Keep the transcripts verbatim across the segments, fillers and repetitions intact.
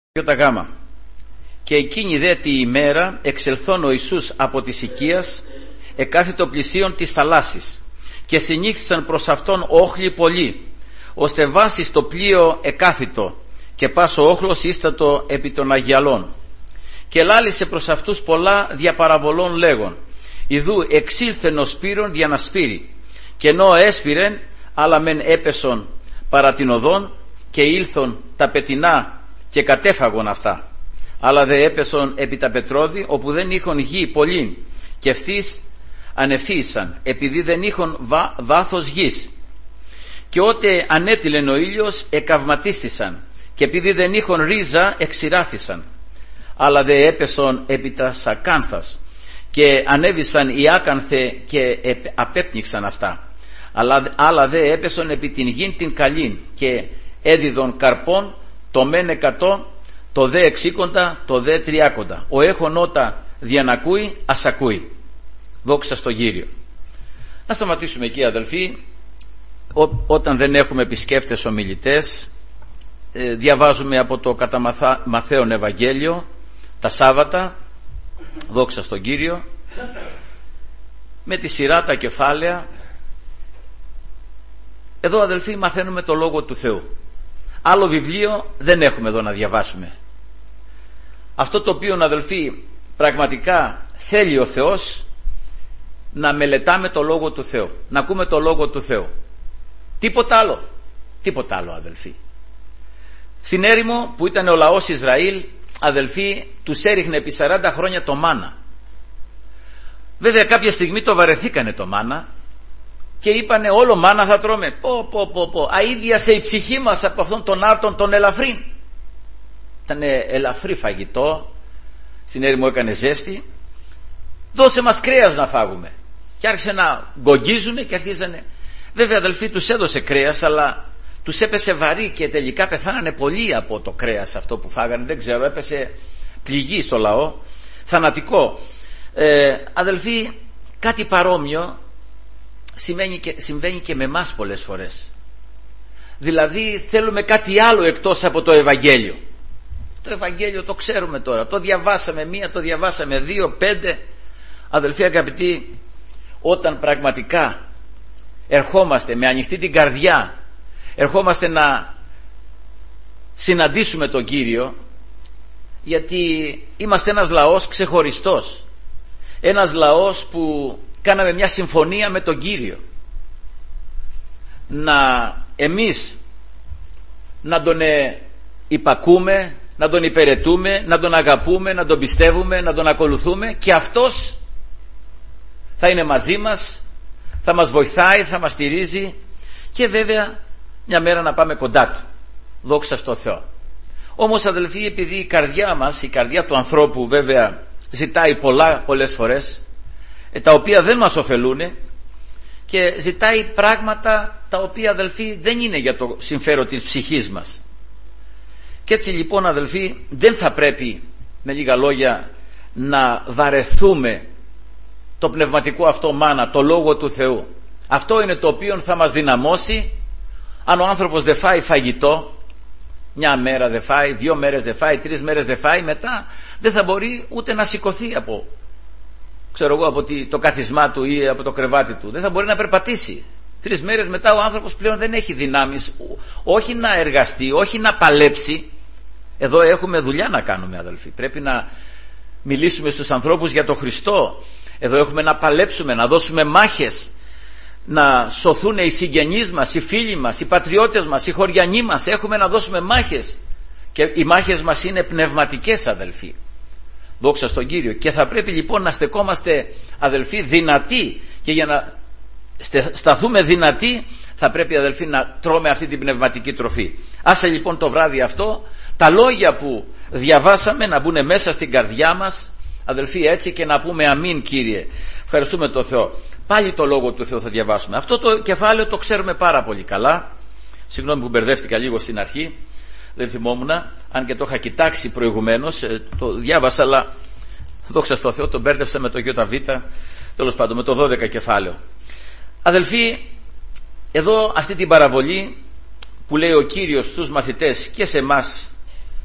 Γάμα. Και εκείνη δε τη ημέρα εξελθών ο Ιησούς από της οικίας εκάθιτο πλησίον της θαλάσσης, και συνήχθησαν προς αυτόν όχλοι πολλοί, ώστε βάσει στο πλοίο εκάθιτο, και πας ο όχλος ίστατο επί των αγιαλών. Και λάλησε προς αυτούς πολλά διαπαραβολών λέγον: ιδού εξήλθεν ο Σπύρον δια να σπείρει, και ενώ έσπηρεν, αλλά μεν έπεσον παρά την οδόν, και ήλθον τα πετεινά και κατέφαγον αυτά. Αλλά δε έπεσον επί τα πετρώδη, όπου δεν είχον γη πολλήν, και ευθύς ανεφύησαν, επειδή δεν είχον βά, βάθος γης. Και ότε ανέτειλεν ο ήλιος, εκαυματίστησαν, και επειδή δεν είχον ρίζα, εξηράθησαν. Αλλά δε έπεσον επί τα σακάνθας, και ανέβησαν οι άκανθε, και απέπνιξαν αυτά. Αλλά, αλλά δε έπεσον επί την γην την καλήν, και έδιδον καρπών, το μεν εκατό, το δε εξήκοντα, το δε τριάκοντα. Ο έχων ότα διανακούει, ας ακούει. Δόξα στον Κύριο. Να σταματήσουμε εκεί, αδελφοί. Ό, όταν δεν έχουμε επισκέφτες ομιλητές, ε, διαβάζουμε από το κατά Μαθα, Μαθαίον Ευαγγέλιο τα Σάββατα. Δόξα στον Κύριο. Με τη σειρά τα κεφάλαια. Εδώ, αδελφοί, μαθαίνουμε το Λόγο του Θεού. Άλλο βιβλίο δεν έχουμε εδώ να διαβάσουμε. Αυτό το οποίο, αδελφοί, πραγματικά θέλει ο Θεός, να μελετάμε το Λόγο του Θεού, να ακούμε το Λόγο του Θεού. Τίποτα άλλο. Τίποτα άλλο, αδελφοί. Στην έρημο που ήταν ο λαός Ισραήλ, αδελφοί, τους έριχνε επί σαράντα χρόνια το μάνα. Βέβαια κάποια στιγμή το βαρεθήκανε το μάνα και είπανε όλο μάνα θα τρώμε. Πω πω πω πω. Αΐδιασε η ψυχή μας από αυτόν τον άρτον τον ελαφρύν. Ήταν ελαφρύ φαγητό. Στην έρημο έκανε ζέστη. Δώσε μας κρέας να φάγουμε. Και άρχισε να γκογγίζουνε και αρχίζανε. Βέβαια, αδελφοί, τους έδωσε κρέας, αλλά τους έπεσε βαρύ και τελικά πεθάνανε πολλοί από το κρέας αυτό που φάγανε. Δεν ξέρω, έπεσε πληγή στο λαό. Θανατικό. Ε, αδελφοί, κάτι παρόμοιο συμβαίνει και, συμβαίνει και με εμάς πολλές φορές. Δηλαδή θέλουμε κάτι άλλο εκτός από το Ευαγγέλιο. Το Ευαγγέλιο το ξέρουμε τώρα, το διαβάσαμε μία, το διαβάσαμε δύο, πέντε. Αδελφοί αγαπητοί, όταν πραγματικά ερχόμαστε με ανοιχτή την καρδιά, ερχόμαστε να συναντήσουμε τον Κύριο, γιατί είμαστε ένας λαός ξεχωριστός, ένας λαός που κάναμε μια συμφωνία με τον Κύριο, να εμείς να τον υπακούμε, να τον υπηρετούμε, να τον αγαπούμε, να τον πιστεύουμε, να τον ακολουθούμε, και αυτός θα είναι μαζί μας, θα μας βοηθάει, θα μας στηρίζει, και βέβαια μια μέρα να πάμε κοντά του. Δόξα στο Θεό. Όμως, αδελφοί, επειδή η καρδιά μας, η καρδιά του ανθρώπου βέβαια ζητάει πολλά πολλές φορές, τα οποία δεν μας ωφελούν, και ζητάει πράγματα τα οποία, αδελφοί, δεν είναι για το συμφέρον της ψυχής μας. Και έτσι λοιπόν, αδελφοί, δεν θα πρέπει, με λίγα λόγια, να βαρεθούμε το πνευματικό αυτό μάνα, το Λόγο του Θεού. Αυτό είναι το οποίο θα μας δυναμώσει. Αν ο άνθρωπος δεν φάει φαγητό, μια μέρα δεν φάει, δύο μέρες δεν φάει, τρεις μέρες δεν φάει, μετά δεν θα μπορεί ούτε να σηκωθεί από, ξέρω εγώ, από το καθισμά του ή από το κρεβάτι του. Δεν θα μπορεί να περπατήσει. Τρεις μέρες μετά ο άνθρωπος πλέον δεν έχει δυνάμεις, όχι να εργαστεί, όχι να παλέψει. Εδώ έχουμε δουλειά να κάνουμε, αδελφοί. Πρέπει να μιλήσουμε στους ανθρώπους για τον Χριστό. Εδώ έχουμε να παλέψουμε, να δώσουμε μάχες, να σωθούν οι συγγενείς μας, οι φίλοι μας, οι πατριώτες μας, οι χωριανοί μας. Έχουμε να δώσουμε μάχες, και οι μάχες μας είναι πνευματικές, αδελφοί. Δόξα στον Κύριο. Και θα πρέπει λοιπόν να στεκόμαστε, αδελφοί, δυνατοί, και για να σταθούμε δυνατοί θα πρέπει, αδελφοί, να τρώμε αυτή την πνευματική τροφή. Άσε λοιπόν το βράδυ αυτό τα λόγια που διαβάσαμε να μπουν μέσα στην καρδιά μας, αδελφοί, έτσι, και να πούμε αμήν, Κύριε. Ευχαριστούμε τον Θεό. Πάλι το Λόγο του Θεού θα διαβάσουμε. Αυτό το κεφάλαιο το ξέρουμε πάρα πολύ καλά. Συγγνώμη που μπερδεύτηκα λίγο στην αρχή, δεν θυμόμουν, αν και το είχα κοιτάξει προηγουμένως, το διάβασα, αλλά δόξα στο Θεό, το μπέρδευσα με το ΙΒ, τέλος πάντων με το δώδεκα κεφάλαιο. Αδελφοί, εδώ αυτή την παραβολή που λέει ο Κύριος στους μαθητές και σε εμάς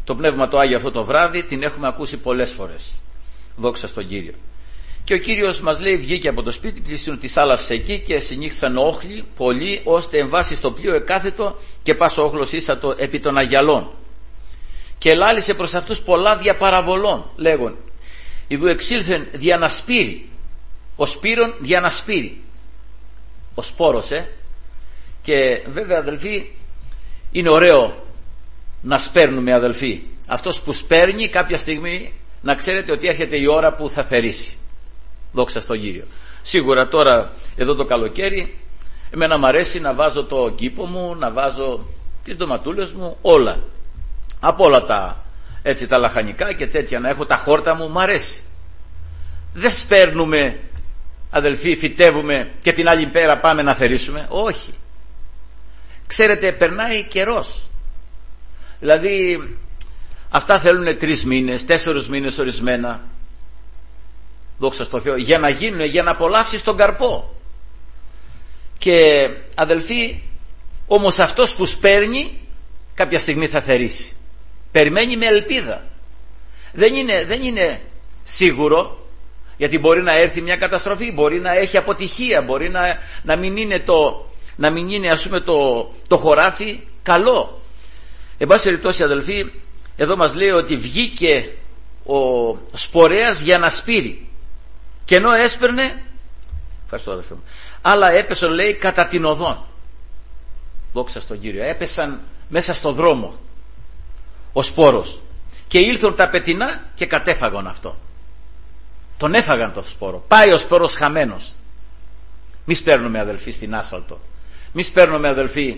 το Πνεύμα το Άγιο αυτό το βράδυ την έχουμε ακούσει πολλές φορές. Δόξα στον Κύριο. Και ο Κύριος μας λέει, βγήκε από το σπίτι, πλησίον της θάλασσας εκεί και συνήχθησαν όχλοι πολλοί, ώστε εμβάσει στο πλοίο εκάθετο και πας ο όχλος ήσατο επί των αγιαλών. Και ελάλησε προς αυτούς πολλά διαπαραβολών, λέγον, ιδού εξήλθεν διανασπύρι, ο σπύρον διανασπύρι, ο σπόρος, ε. Και βέβαια, αδελφοί, είναι ωραίο να σπέρνουμε, αδελφοί. Αυτός που σπέρνει κάποια στιγμή να ξέρετε ότι έρχεται η ώρα που θα θερήσει. Δόξα στον Κύριο. Σίγουρα τώρα εδώ το καλοκαίρι εμένα μου αρέσει να βάζω το κήπο μου, να βάζω τις ντοματούλες μου, όλα. Από όλα τα, έτσι, τα λαχανικά και τέτοια, να έχω τα χόρτα μου, μου αρέσει. Δεν σπέρνουμε, αδελφοί, φυτεύουμε και την άλλη πέρα πάμε να θερήσουμε. Όχι. Ξέρετε, περνάει καιρός. Δηλαδή αυτά θέλουν τρεις μήνες, τέσσερις μήνες ορισμένα. Δόξα στο Θεό, για να γίνουν, για να απολαύσεις τον καρπό. Και αδελφοί, όμως αυτός που σπέρνει κάποια στιγμή θα θερήσει. Περιμένει με ελπίδα. Δεν είναι, δεν είναι σίγουρο, γιατί μπορεί να έρθει μια καταστροφή, μπορεί να έχει αποτυχία, μπορεί να, να μην είναι το, να μην είναι, ας πούμε, το, το χωράφι καλό. Εν πάση περιπτώσει, αδελφοί, εδώ μας λέει ότι βγήκε ο σπορέας για να σπείρει. Και ενώ έσπερνε, ευχαριστώ αδελφέ μου, άλλα έπεσαν, λέει, κατά την οδόν. Δόξα στον Κύριο. Έπεσαν μέσα στο δρόμο ο σπόρος και ήλθαν τα πετεινά και κατέφαγαν αυτό. Τον έφαγαν το σπόρο. Πάει ο σπόρος χαμένος. Μη σπέρνουμε, αδελφοί, στην άσφαλτο. Μη σπέρνουμε, αδελφοί,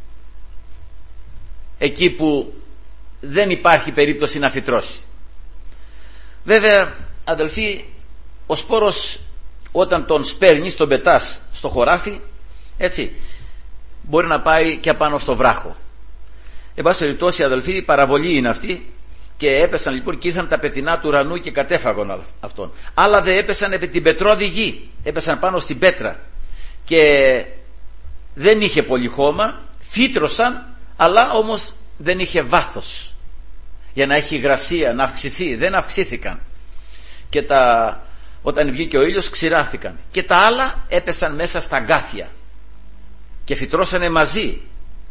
εκεί που δεν υπάρχει περίπτωση να φυτρώσει. Βέβαια, αδελφοί, ο σπόρος όταν τον σπέρνεις, τον πετάς στο χωράφι, έτσι, μπορεί να πάει και απάνω στο βράχο. Εν πάση περιπτώσει, αδελφοί, η παραβολή είναι αυτή. Και έπεσαν λοιπόν και ήρθαν τα πετεινά του ουρανού και κατέφαγαν αυτόν. Άλλα δεν έπεσαν επί την πετρώδη γη, έπεσαν πάνω στην πέτρα και δεν είχε πολύ χώμα, φύτρωσαν, αλλά όμως δεν είχε βάθος για να έχει υγρασία, να αυξηθεί. Δεν αυξήθηκαν και τα, όταν βγήκε ο ήλιος ξηράθηκαν. Και τα άλλα έπεσαν μέσα στα αγκάθια και φυτρώσανε μαζί,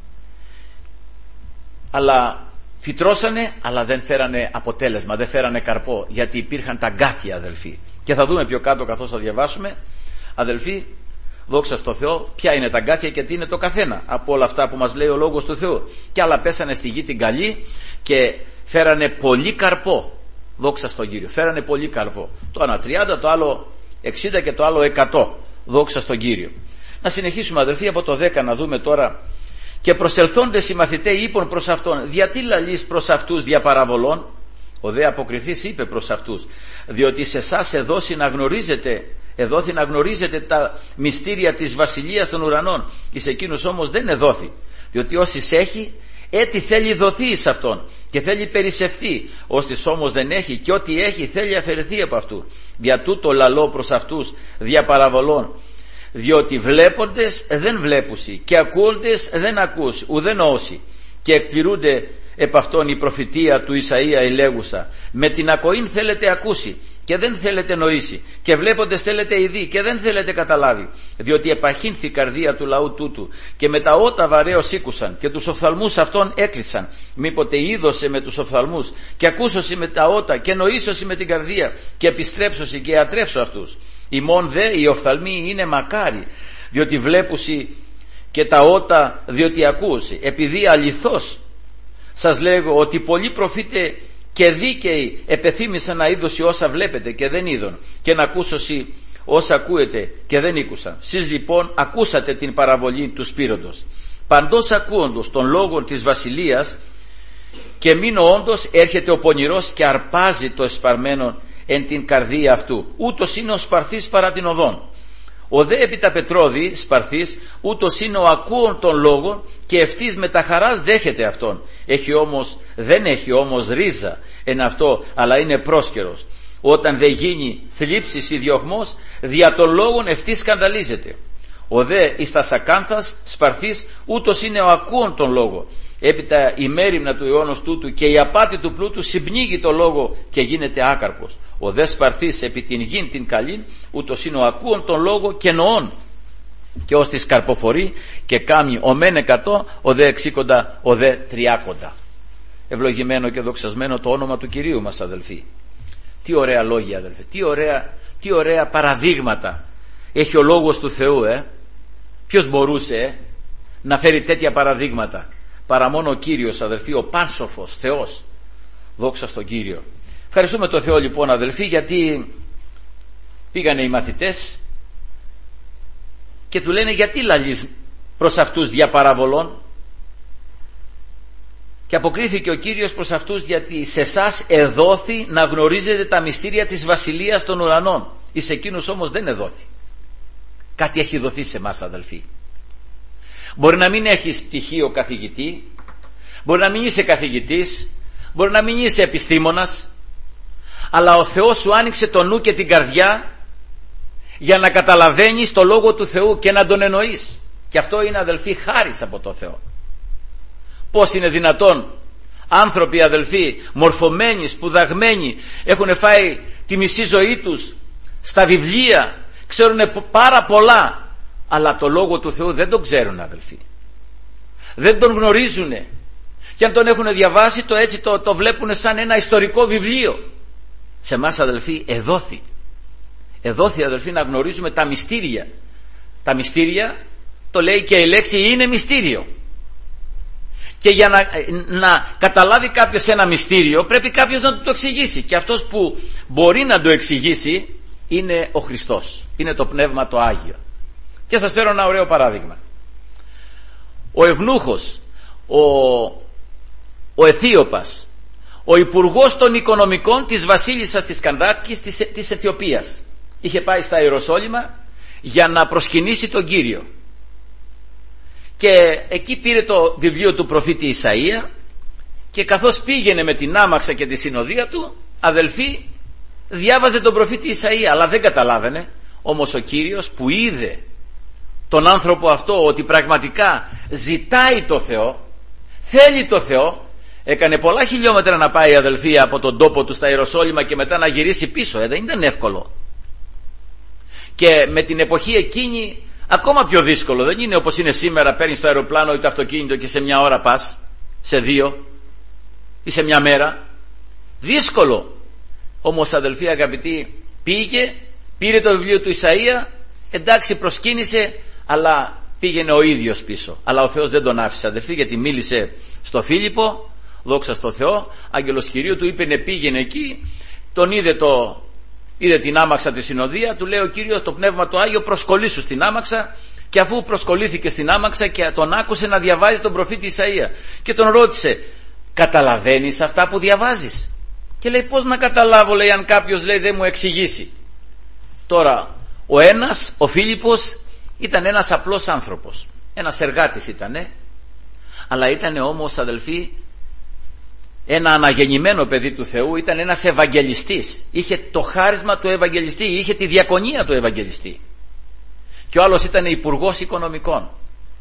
αλλά φυτρώσανε, αλλά δεν φέρανε αποτέλεσμα, δεν φέρανε καρπό, γιατί υπήρχαν τα αγκάθια, αδελφοί. Και θα δούμε πιο κάτω καθώς θα διαβάσουμε, αδελφοί, δόξα στο Θεό, ποια είναι τα αγκάθια και τι είναι το καθένα από όλα αυτά που μας λέει ο Λόγος του Θεού. Και άλλα πέσανε στη γη την καλή και φέρανε πολύ καρπό. Δόξα στον Κύριο, φέρανε πολύ καρπό. Το ένα τριάντα, το άλλο εξήντα και το άλλο εκατό. Δόξα στον Κύριο. Να συνεχίσουμε, αδελφοί, από το δέκα να δούμε τώρα. Και προσελθόντες οι μαθηταίοι είπαν προς αυτόν, γιατί λαλείς προς αυτούς διαπαραβολών? Ο δε αποκριθής είπε προς αυτούς, διότι σε εσάς εδώθη να γνωρίζετε, εδώθη να γνωρίζετε τα μυστήρια της βασιλείας των ουρανών, εις εκείνους όμως δεν εδώθη, διότι όσοι έχει, έτι θέλει δοθεί εις αυτόν και θέλει περισσευθεί, ώστις όμως δεν έχει και ό,τι έχει θέλει αφαιρεθεί από αυτού. Δια τούτο λαλώ προς αυτούς διαπαραβολών, διότι βλέποντες δεν βλέπουσι και ακούοντες δεν ακούς ουδέν όσοι, και εκπληρούνται επ' αυτόν η προφητεία του Ισαΐα η λέγουσα, με την ακοήν θέλετε ακούσει και δεν θέλετε νοήσει, και βλέποντες θέλετε ειδεί και δεν θέλετε καταλάβει, διότι επαχύνθη η καρδία του λαού τούτου και με τα ότα βαρέως ήκουσαν και τους οφθαλμούς αυτών έκλεισαν, μήποτε είδωσε με τους οφθαλμούς και ακούσωση με τα ότα και νοήσωση με την καρδία και επιστρέψωση και ατρέψω αυτούς. Ημών δε οι οφθαλμοί είναι μακάρι, διότι βλέπουσι, και τα ότα διότι ακούσι. Επειδή αληθώς σας λέγω ότι πολλοί προφήτε και δίκαιοι επεθύμησαν να είδωση όσα βλέπετε και δεν είδον, και να ακούσωση όσα ακούετε και δεν ήκουσαν. Σεις λοιπόν ακούσατε την παραβολή του σπήροντος. Παντός ακούοντος των λόγων της βασιλείας και μείνω όντως έρχεται ο πονηρός και αρπάζει το εσπαρμένο εν την καρδία αυτού. Ούτως είναι ο σπαρθής παρά την οδόν. Ο δε επί τα πετρώδη σπαρθής, ούτως είναι ο ακούων των λόγων και ευτής με τα χαράς δέχεται αυτόν. Έχει όμως, δεν έχει όμως ρίζα εν αυτό, αλλά είναι πρόσκαιρος. Όταν δεν γίνει θλίψης ή διωγμός, δια των λόγων ευτής σκανδαλίζεται. Ο δε εις τα σακάνθας σπαρθής, ούτως είναι ο ακούων των λόγων Έπειτα η μέριμνα του αιώνος τούτου και η απάτη του πλούτου συμπνίγει το λόγο και γίνεται άκαρπος. Ο δε σπαρθής επί την γην την καλήν, ούτως είναι ο ακούων τον λόγο και νοών. Και ως τη σκαρποφορεί και κάμει ο μεν εκατό, ο δε εξήκοντα, ο δε τριάκοντα. Ευλογημένο και δοξασμένο το όνομα του Κυρίου μας, αδελφοί. Τι ωραία λόγια, αδελφοί. Τι ωραία, τι ωραία παραδείγματα έχει ο λόγος του Θεού, ε. Ποιος μπορούσε ε, να φέρει τέτοια παραδείγματα παρά μόνο ο Κύριος, αδελφοί, ο πάσοφος Θεός. Δόξα στον Κύριο. Ευχαριστούμε τον Θεό λοιπόν, αδελφοί, γιατί πήγανε οι μαθητές και του λένε, γιατί λαλείς προς αυτούς δια παραβολών? Και αποκρίθηκε ο Κύριος προς αυτούς, γιατί σε εσάς εδόθη να γνωρίζετε τα μυστήρια της βασιλείας των ουρανών, εις εκείνους όμως δεν εδόθη. Κάτι έχει δοθεί σε εμάς, αδελφοί. Μπορεί να μην έχεις πτυχίο καθηγητή, μπορεί να μην είσαι καθηγητής, μπορεί να μην είσαι επιστήμονας, αλλά ο Θεός σου άνοιξε το νου και την καρδιά για να καταλαβαίνεις το λόγο του Θεού και να τον εννοείς. Και αυτό είναι, αδελφοί, χάρις από το Θεό. Πώς είναι δυνατόν άνθρωποι, αδελφοί, μορφωμένοι, σπουδαγμένοι, έχουν φάει τη μισή ζωή τους στα βιβλία, ξέρουν πάρα πολλά, αλλά το λόγο του Θεού δεν τον ξέρουν, αδελφοί. Δεν τον γνωρίζουν. Και αν τον έχουν διαβάσει, το έτσι το, το βλέπουν σαν ένα ιστορικό βιβλίο. Σε εμάς, αδελφοί, εδόθη. Εδόθη, αδελφοί, να γνωρίζουμε τα μυστήρια. Τα μυστήρια, το λέει και η λέξη, είναι μυστήριο. Και για να, να καταλάβει κάποιος ένα μυστήριο, πρέπει κάποιος να του το εξηγήσει. Και αυτός που μπορεί να το εξηγήσει είναι ο Χριστός. Είναι το Πνεύμα το Άγιο. Και σας φέρω ένα ωραίο παράδειγμα. Ο ευνούχος, ο, ο Αιθίωπας, ο υπουργός των οικονομικών της βασίλισσας της Κανδάκης της, της Αιθιοπίας, είχε πάει στα Ιεροσόλυμα για να προσκυνήσει τον Κύριο. Και εκεί πήρε το βιβλίο του προφήτη Ισαΐα και καθώς πήγαινε με την άμαξα και τη συνοδεία του, αδελφοί, διάβαζε τον προφήτη Ισαΐα, αλλά δεν καταλάβαινε. Όμως ο Κύριος που είδε τον άνθρωπο αυτό ότι πραγματικά ζητάει το Θεό, θέλει το Θεό, έκανε πολλά χιλιόμετρα να πάει, αδελφοί, από τον τόπο του στα Ιεροσόλυμα και μετά να γυρίσει πίσω. Ε, δεν ήταν εύκολο. Και με την εποχή εκείνη ακόμα πιο δύσκολο. Δεν είναι όπως είναι σήμερα, παίρνεις το αεροπλάνο ή το αυτοκίνητο και σε μια ώρα πας, σε δύο ή σε μια μέρα. Δύσκολο. Όμως, αδελφοί αγαπητοί, πήγε, πήρε το βιβλίο του Ισαΐα, εντάξει, προσκύνησε, αλλά πήγαινε ο ίδιος πίσω. Αλλά ο Θεός δεν τον άφησε, αδελφοί, γιατί μίλησε στο Φίλιππο, δόξα στο Θεό, άγγελος Κυρίου του είπε ναι, πήγαινε εκεί, τον είδε, το, είδε την άμαξα τη συνοδεία, του λέει ο Κύριος, το Πνεύμα το Άγιο, προσκολήσου στην άμαξα. Και αφού προσκολήθηκε στην άμαξα και τον άκουσε να διαβάζει τον προφήτη Ισαΐα και τον ρώτησε, καταλαβαίνεις αυτά που διαβάζεις? Και λέει, πώς να καταλάβω, λέει, αν κάποιος, λέει, δεν μου εξηγήσει? Τώρα ο ένας, ο Φίλιππος, ήταν ένας απλός άνθρωπος, ένας εργάτης ήτανε, αλλά ήτανε όμως, αδελφοί, ένα αναγεννημένο παιδί του Θεού, ήταν ένας Ευαγγελιστής, είχε το χάρισμα του Ευαγγελιστή, είχε τη διακονία του Ευαγγελιστή. Και ο άλλος ήταν υπουργός οικονομικών.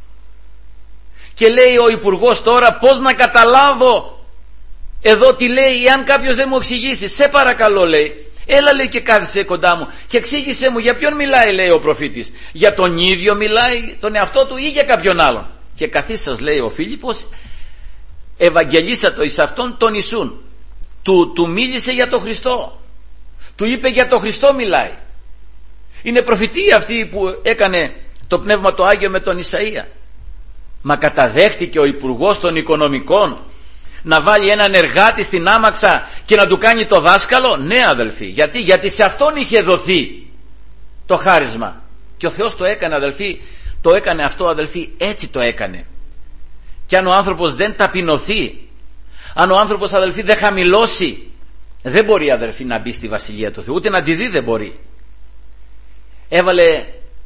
Και λέει ο υπουργός τώρα, πώς να καταλάβω εδώ τι λέει, εάν κάποιος δεν μου εξηγήσει? Σε παρακαλώ, λέει, έλα, λέει, και κάθισε κοντά μου και εξήγησέ μου για ποιον μιλάει, λέει ο προφήτης. Για τον ίδιο μιλάει, τον εαυτό του, ή για κάποιον άλλον? Και καθίσας, λέει ο Φίλιππος, ευαγγελίσατο εις αυτόν τον Ιησούν. Του, του μίλησε για τον Χριστό. Του είπε για τον Χριστό μιλάει. Είναι προφητεία αυτή που έκανε το Πνεύμα το Άγιο με τον Ισαΐα. Μα καταδέχτηκε ο υπουργός των οικονομικών να βάλει έναν εργάτη στην άμαξα και να του κάνει το δάσκαλο? Ναι, αδελφοί. Γιατί, γιατί σε αυτόν είχε δοθεί το χάρισμα. Και ο Θεός το έκανε, αδελφοί, το έκανε αυτό, αδελφοί, έτσι το έκανε. Και αν ο άνθρωπος δεν ταπεινωθεί, αν ο άνθρωπος, αδελφοί, δεν χαμηλώσει, δεν μπορεί, αδελφοί, να μπει στη Βασιλεία του Θεού, ούτε να τη δει δεν μπορεί. Έβαλε,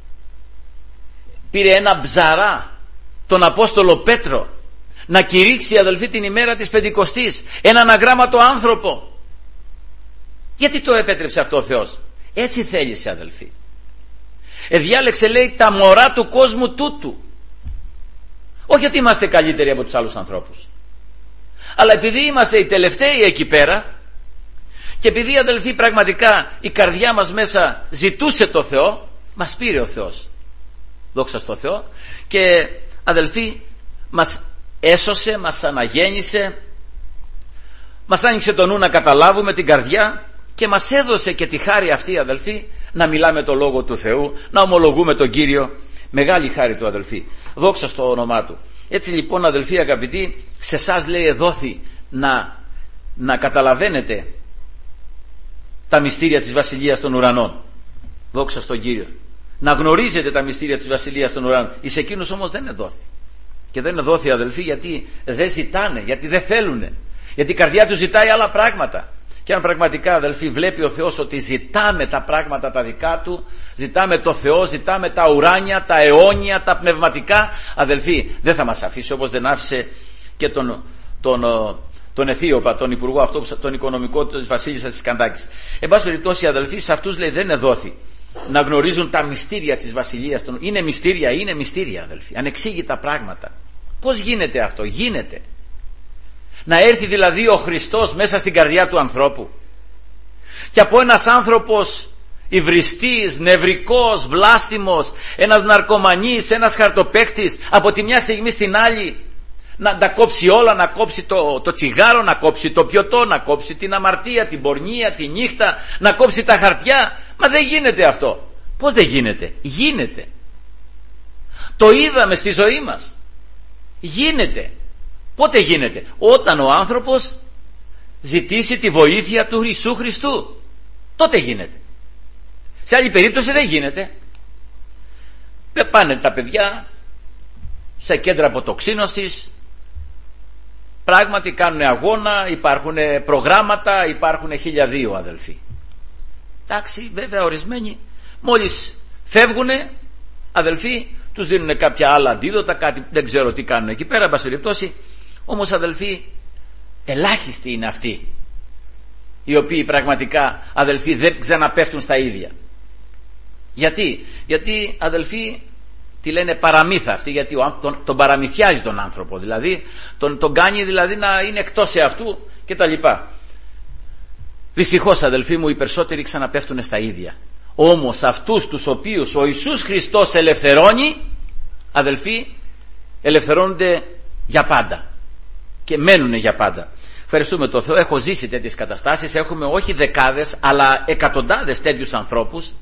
πήρε ένα ψαρά, τον Απόστολο Πέτρο, να κηρύξει, αδελφοί, την ημέρα της Πεντηκοστής, έναν αγράμματο άνθρωπο. Γιατί το επέτρεψε αυτό ο Θεός? Έτσι θέλησε, αδελφοί. Εδιάλεξε, λέει, τα μωρά του κόσμου τούτου. Όχι ότι είμαστε καλύτεροι από τους άλλους ανθρώπους, αλλά επειδή είμαστε οι τελευταίοι εκεί πέρα και επειδή, αδελφοί, πραγματικά η καρδιά μας μέσα ζητούσε το Θεό, μας πήρε ο Θεός, δόξα στο Θεό, και αδελφοί μας έσωσε, μας αναγέννησε, μας άνοιξε το νου να καταλάβουμε την καρδιά και μας έδωσε και τη χάρη αυτή, αδελφοί, να μιλάμε το Λόγο του Θεού, να ομολογούμε τον Κύριο. Μεγάλη χάρη του, αδελφοί, δόξα στο όνομά Του. Έτσι λοιπόν, αδελφοί αγαπητοί, σε εσάς λέει εδόθη να, να καταλαβαίνετε τα μυστήρια της Βασιλείας των Ουρανών. Δόξα στον Κύριο. Να γνωρίζετε τα μυστήρια της Βασιλείας των Ουρανών. Εις εκείνους όμως δεν εδόθη. Και δεν εδόθη, αδελφοί, γιατί δεν ζητάνε, γιατί δεν θέλουνε, γιατί η καρδιά τους ζητάει άλλα πράγματα. Και αν πραγματικά, αδελφοί, βλέπει ο Θεός ότι ζητάμε τα πράγματα τα δικά Του, ζητάμε το Θεό, ζητάμε τα ουράνια, τα αιώνια, τα πνευματικά, αδελφοί, δεν θα μας αφήσει, όπως δεν άφησε και τον, τον, τον Αιθίωπα, τον υπουργό αυτό, τον οικονομικό της βασίλισσας της Καντάκης. Εν πάση περιπτώσει, αδελφοί, σε αυτούς λέει δεν εδόθη να γνωρίζουν τα μυστήρια της Βασιλείας. Είναι μυστήρια, είναι μυστήρια, αδελφοί, ανεξήγητα πράγματα. Πώς γίνεται αυτό? Γίνεται. Να έρθει δηλαδή ο Χριστός μέσα στην καρδιά του ανθρώπου και από ένας άνθρωπος υβριστής, νευρικός, βλάστημος, ένας ναρκωμανής, ένας χαρτοπαίκτης, από τη μια στιγμή στην άλλη να τα κόψει όλα, να κόψει το, το τσιγάρο, να κόψει το πιωτό, να κόψει την αμαρτία, την πορνεία, τη νύχτα, να κόψει τα χαρτιά. Μα δεν γίνεται αυτό. Πώς δεν γίνεται? Γίνεται. Το είδαμε στη ζωή μας. Γίνεται. Πότε γίνεται? Όταν ο άνθρωπος ζητήσει τη βοήθεια του Ιησού Χριστού. Τότε γίνεται. Σε άλλη περίπτωση δεν γίνεται. Δεν πάνε τα παιδιά σε κέντρα αποτοξίνωσης, πράγματι κάνουν αγώνα, υπάρχουν προγράμματα, υπάρχουν χίλια δύο, αδελφοί. Εντάξει, βέβαια ορισμένοι μόλις φεύγουνε, αδελφοί, τους δίνουν κάποια άλλα αντίδοτα, κάτι, δεν ξέρω τι κάνουν εκεί πέρα, εν πάση περιπτώσει. Όμως, αδελφοί, ελάχιστοι είναι αυτοί οι οποίοι πραγματικά, αδελφοί, δεν ξαναπέφτουν στα ίδια. Γιατί? Γιατί, αδελφοί, τι λένε παραμύθα αυτή, γιατί τον, τον παραμυθιάζει τον άνθρωπο, δηλαδή τον, τον κάνει δηλαδή να είναι εκτός εαυτού και τα λοιπά. Δυστυχώς, αδελφοί μου, οι περισσότεροι ξαναπέφτουν στα ίδια. Όμως αυτούς τους οποίους ο Ιησούς Χριστός ελευθερώνει, αδελφοί, ελευθερώνονται για πάντα και μένουν για πάντα. Ευχαριστούμε τον Θεό, έχω ζήσει τέτοιες καταστάσεις, έχουμε όχι δεκάδες αλλά εκατοντάδες τέτοιους ανθρώπους.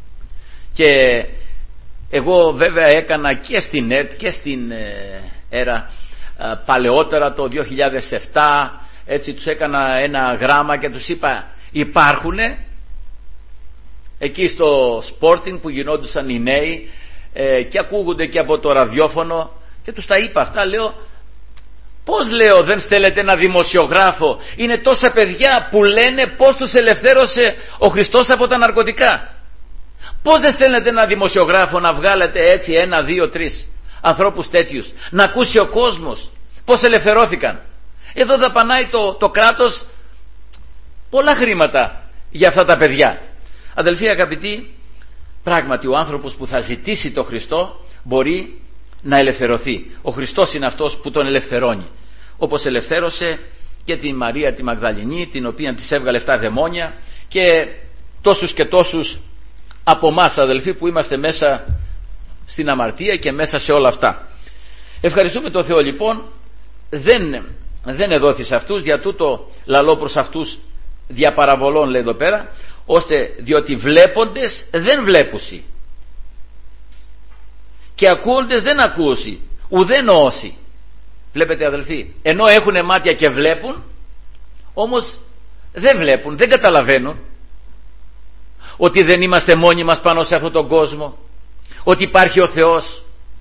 Και εγώ βέβαια έκανα και στην ΕΡΤ και στην ΕΡΑ παλαιότερα, το δύο χιλιάδες επτά, έτσι τους έκανα ένα γράμμα και τους είπα υπάρχουνε εκεί στο Sporting που γινόντουσαν οι νέοι ε, και ακούγονται και από το ραδιόφωνο, και τους τα είπα αυτά, λέω πώς, λέω, δεν στέλνετε ένα δημοσιογράφο? Είναι τόσα παιδιά που λένε πώς τους ελευθέρωσε ο Χριστός από τα ναρκωτικά. Πώς δεν στέλνετε ένα δημοσιογράφο να βγάλετε έτσι ένα, δύο, τρεις ανθρώπους τέτοιους, να ακούσει ο κόσμος πώς ελευθερώθηκαν? Εδώ δαπανάει το, το κράτος πολλά χρήματα για αυτά τα παιδιά. Αδελφοί αγαπητοί, πράγματι ο άνθρωπος που θα ζητήσει το Χριστό μπορεί να ελευθερωθεί. Ο Χριστός είναι αυτός που τον ελευθερώνει, όπως ελευθέρωσε και την Μαρία τη Μαγδαληνή, την οποία της έβγαλε εφτά δαιμόνια, και τόσους και τόσους από εμάς, αδελφοί, που είμαστε μέσα στην αμαρτία και μέσα σε όλα αυτά. Ευχαριστούμε τον Θεό λοιπόν. Δεν, δεν εδόθη σε αυτούς, για τούτο λαλώ προς αυτούς διαπαραβολών, λέει εδώ πέρα, ώστε διότι βλέποντες δεν βλέπουσι και ακούοντες δεν ακούουσι, ουδέν όσοι. Βλέπετε, αδελφοί, ενώ έχουν μάτια και βλέπουν, όμως δεν βλέπουν, δεν καταλαβαίνουν ότι δεν είμαστε μόνοι μας πάνω σε αυτόν τον κόσμο, ότι υπάρχει ο Θεός,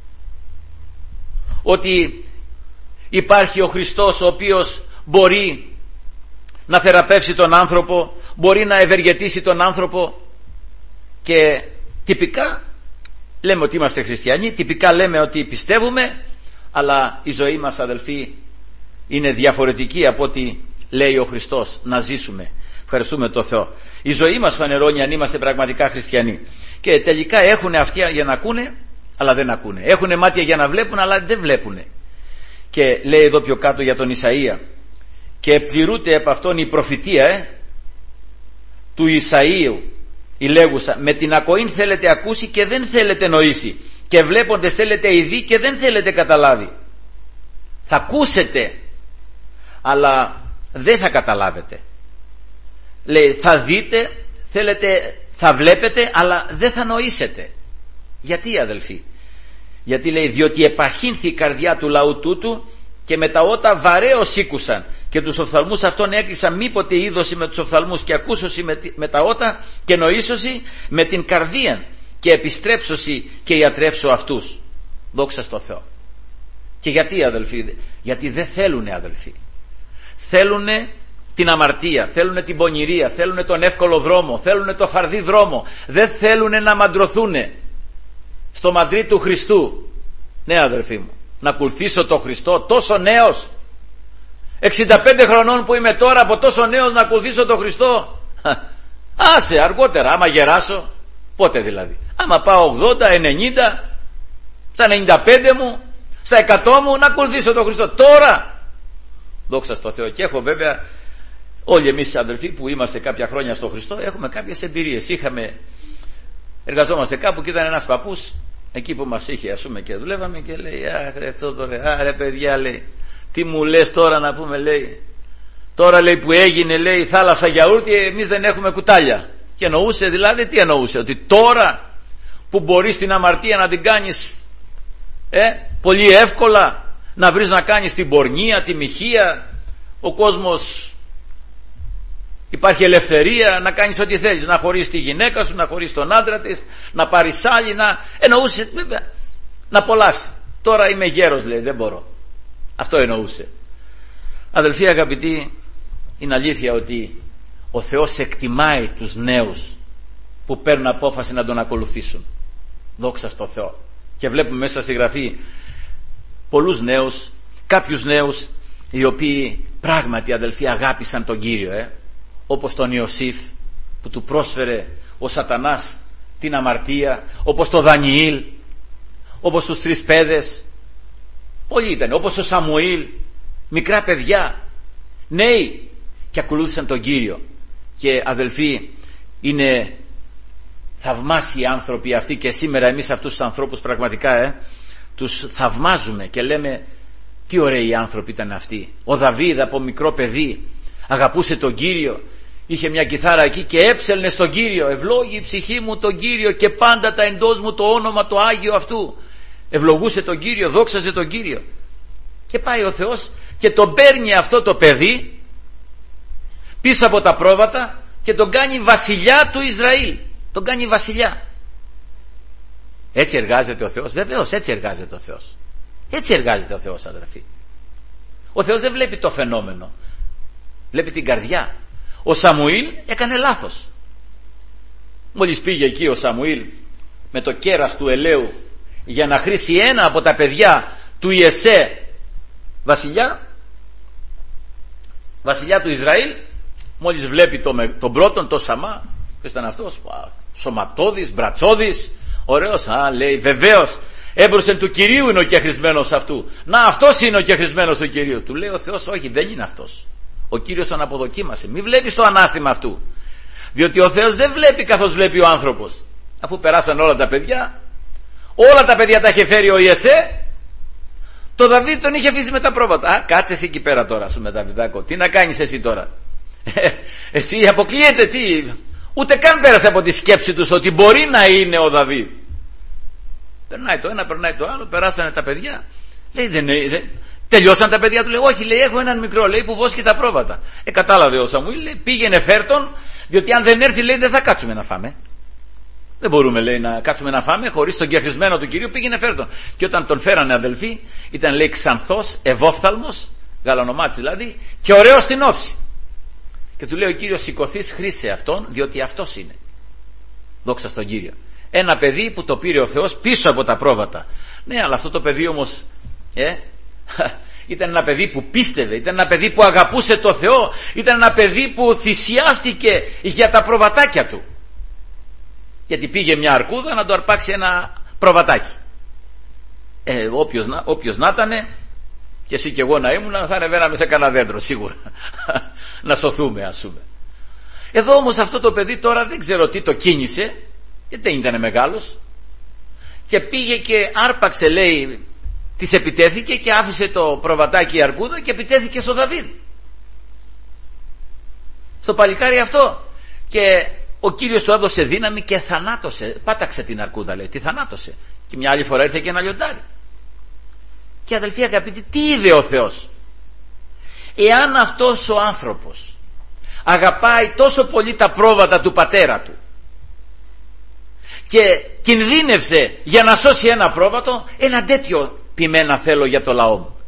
ότι υπάρχει ο Χριστός ο οποίος μπορεί να θεραπεύσει τον άνθρωπο, μπορεί να ευεργετήσει τον άνθρωπο. Και τυπικά λέμε ότι είμαστε χριστιανοί, τυπικά λέμε ότι πιστεύουμε, αλλά η ζωή μας, αδελφοί, είναι διαφορετική από ό,τι λέει ο Χριστός να ζήσουμε. Ευχαριστούμε τον Θεό. Η ζωή μας φανερώνει αν είμαστε πραγματικά χριστιανοί. Και τελικά έχουν αυτιά για να ακούνε, αλλά δεν ακούνε. Έχουν μάτια για να βλέπουν, αλλά δεν βλέπουν. Και λέει εδώ πιο κάτω για τον Ισαΐα, και επληρούνται από αυτόν η προφητεία ε, του Ισαΐου, η λέγουσα, με την ακοήν θέλετε ακούσει και δεν θέλετε νοήσει, και βλέποντες θέλετε ειδεί και δεν θέλετε καταλάβει. Θα ακούσετε αλλά δεν θα καταλάβετε. Λέει θα δείτε, θέλετε, θα βλέπετε αλλά δεν θα νοήσετε. Γιατί αδελφοί? Γιατί λέει διότι επαχύνθη η καρδιά του λαού τούτου και με τα ότα βαρέως σήκουσαν, και τους οφθαλμούς αυτών έκλεισαν, μήποτε είδωση με τους οφθαλμούς, και ακούσωση με, με τα ότα, και νοήσωση με την καρδία, και επιστρέψωση και ιατρεύσω αυτούς. Δόξα στο Θεό. Και γιατί αδελφοί? Γιατί δεν θέλουνε αδελφοί. Θέλουνε την αμαρτία, θέλουνε την πονηρία, θέλουνε τον εύκολο δρόμο, θέλουνε το φαρδί δρόμο. Δεν θέλουνε να μαντρωθούνε στο μαντρί του Χριστού. Ναι αδελφοί μου, να ακολουθήσω τον Χριστό τόσο νέος, εξήντα πέντε χρονών που είμαι τώρα, από τόσο νέος να ακολουθήσω τον Χριστό? Άσε αργότερα, άμα γεράσω. Πότε δηλαδή? Άμα πάω ογδόντα, ενενήντα, στα ενενήντα πέντε μου, στα εκατό μου, να ακολουθήσω τον Χριστό. Τώρα, δόξα στο Θεό. Και έχω βέβαια, όλοι εμείς αδελφοί που είμαστε κάποια χρόνια στο Χριστό, έχουμε κάποιες εμπειρίες. Είχαμε, εργαζόμαστε κάπου και ήταν ένας παππούς εκεί που μας είχε, ας πούμε, και δουλεύαμε, και λέει αχ ρε Θόδωρε, άρε παιδιά, λέει, τι μου λες τώρα να πούμε, λέει, τώρα λέει που έγινε, λέει, θάλασσα γιαούρτι, εμείς δεν έχουμε κουτάλια. Και εννοούσε δηλαδή, τι εννοούσε? Ότι τώρα που μπορείς την αμαρτία να την κάνεις ε, πολύ εύκολα, να βρεις να κάνεις την πορνεία, τη μοιχεία, ο κόσμος, υπάρχει ελευθερία να κάνεις ό,τι θέλεις, να χωρίσεις τη γυναίκα σου, να χωρίσεις τον άντρα της, να πάρεις άλλη, να εννοούσε βέβαια, να απολαύσει. Τώρα είμαι γέρος, λέει, δεν μπορώ. Αυτό εννοούσε. Αδελφοί αγαπητοί, είναι αλήθεια ότι ο Θεός εκτιμάει τους νέους που παίρνουν απόφαση να τον ακολουθήσουν. Δόξα στο Θεό. Και βλέπουμε μέσα στη Γραφή πολλούς νέους, κάποιους νέους οι οποίοι πράγματι αδελφοί αγάπησαν τον Κύριο, ε? όπως τον Ιωσήφ που του πρόσφερε ο σατανάς την αμαρτία, όπως τον Δανιήλ, όπως τους τρεις παιδες. Πολλοί ήταν, όπως ο Σαμουήλ, μικρά παιδιά, νέοι, και ακολούθησαν τον Κύριο. Και αδελφοί, είναι θαυμάσιοι άνθρωποι αυτοί, και σήμερα εμείς αυτούς τους ανθρώπους πραγματικά ε, τους θαυμάζουμε και λέμε τι ωραίοι άνθρωποι ήταν αυτοί. Ο Δαβίδ από μικρό παιδί αγαπούσε τον Κύριο, είχε μια κιθάρα εκεί και έψελνε στον Κύριο, ευλόγη η ψυχή μου τον Κύριο και πάντα τα εντός μου το όνομα το Άγιο αυτού. Ευλογούσε τον Κύριο, δόξαζε τον Κύριο. Και πάει ο Θεός και τον παίρνει αυτό το παιδί πίσω από τα πρόβατα και τον κάνει βασιλιά του Ισραήλ. Τον κάνει βασιλιά. Έτσι εργάζεται ο Θεός? Βεβαίως έτσι εργάζεται ο Θεός. Έτσι εργάζεται ο Θεός αδερφοί. Ο Θεός δεν βλέπει το φαινόμενο, βλέπει την καρδιά. Ο Σαμουήλ έκανε λάθος. Μόλις πήγε εκεί ο Σαμουήλ με το κέρας του ελαίου για να χρήσει ένα από τα παιδιά του Ιεσέ βασιλιά, βασιλιά του Ισραήλ, μόλις βλέπει τον το πρώτον, το Σαμά, ποιος ήταν αυτός? Σωματώδης, μπρατσώδης, ωραίος. Α, λέει, βεβαίως έμπροσθεν του Κυρίου είναι ο κεχρισμένος αυτού. Να, αυτός είναι ο κεχρισμένος του Κυρίου. Του λέει ο Θεός, όχι, δεν είναι αυτός. Ο Κύριος τον αποδοκίμασε. Μην βλέπεις το ανάστημα αυτού, διότι ο Θεός δεν βλέπει καθώς βλέπει ο άνθρωπος. Αφού περάσαν όλα τα παιδιά, όλα τα παιδιά τα είχε φέρει ο Ιεσέ, το Δαβίδ τον είχε αφήσει με τα πρόβατα. Α, κάτσε εσύ εκεί πέρα τώρα, σου με Δαβιδάκο, τι να κάνεις εσύ τώρα? Ε, εσύ αποκλείεται, τι? Ούτε καν πέρασε από τη σκέψη τους ότι μπορεί να είναι ο Δαβίδ. Περνάει το ένα, περνάει το άλλο, περάσανε τα παιδιά. Λέει, δεν, δεν, τελειώσαν τα παιδιά του? Λέει, όχι, λέει, έχω έναν μικρό, λέει, που βόσκει τα πρόβατα. Ε, κατάλαβε ο Σαμουήλ, λέει, πήγαινε φέρτον, διότι αν δεν έρθει, λέει, δεν θα κάτσουμε να φάμε. Δεν μπορούμε, λέει, να κάτσουμε να φάμε χωρίς τον κεχρισμένο του Κυρίου. Πήγαινε φέρτον. Και όταν τον φέρανε αδελφοί, ήταν, λέει, ξανθός, ευόφθαλμος, γαλανομάτης δηλαδή, και ωραίος στην όψη. Και του λέει ο Κύριος, σηκωθείς, χρήσε αυτόν, διότι αυτός είναι. Δόξα στον Κύριο. Ένα παιδί που το πήρε ο Θεός πίσω από τα πρόβατα. Ναι, αλλά αυτό το παιδί όμως ε, ήταν ένα παιδί που πίστευε, ήταν ένα παιδί που αγαπούσε το Θεό, ήταν ένα παιδί που θυσιάστηκε για τα προβατάκια του. Γιατί πήγε μια αρκούδα να το αρπάξει ένα προβατάκι. Ε, όποιος, όποιος να ήταν, Και εσύ και εγώ να ήμουν, θα ανεβαίναμε σε κανένα δέντρο σίγουρα να σωθούμε, ας πούμε. Εδώ όμως αυτό το παιδί τώρα δεν ξέρω τι το κίνησε, γιατί δεν ήταν μεγάλος, και πήγε και άρπαξε, λέει, της επιτέθηκε και άφησε το προβατάκι η αρκούδα και επιτέθηκε στο Δαβίδ, στο παλικάρι αυτό, και ο Κύριος του έδωσε δύναμη και θανάτωσε, πάταξε την αρκούδα, λέει, τη θανάτωσε. Και μια άλλη φορά ήρθε και ένα λιοντάρι. Και αδελφοί αγαπητοί, τι είδε ο Θεός? Εάν αυτός ο άνθρωπος αγαπάει τόσο πολύ τα πρόβατα του πατέρα του και κινδύνευσε για να σώσει ένα πρόβατο, ένα τέτοιο ποιμένα θέλω για το λαό μου.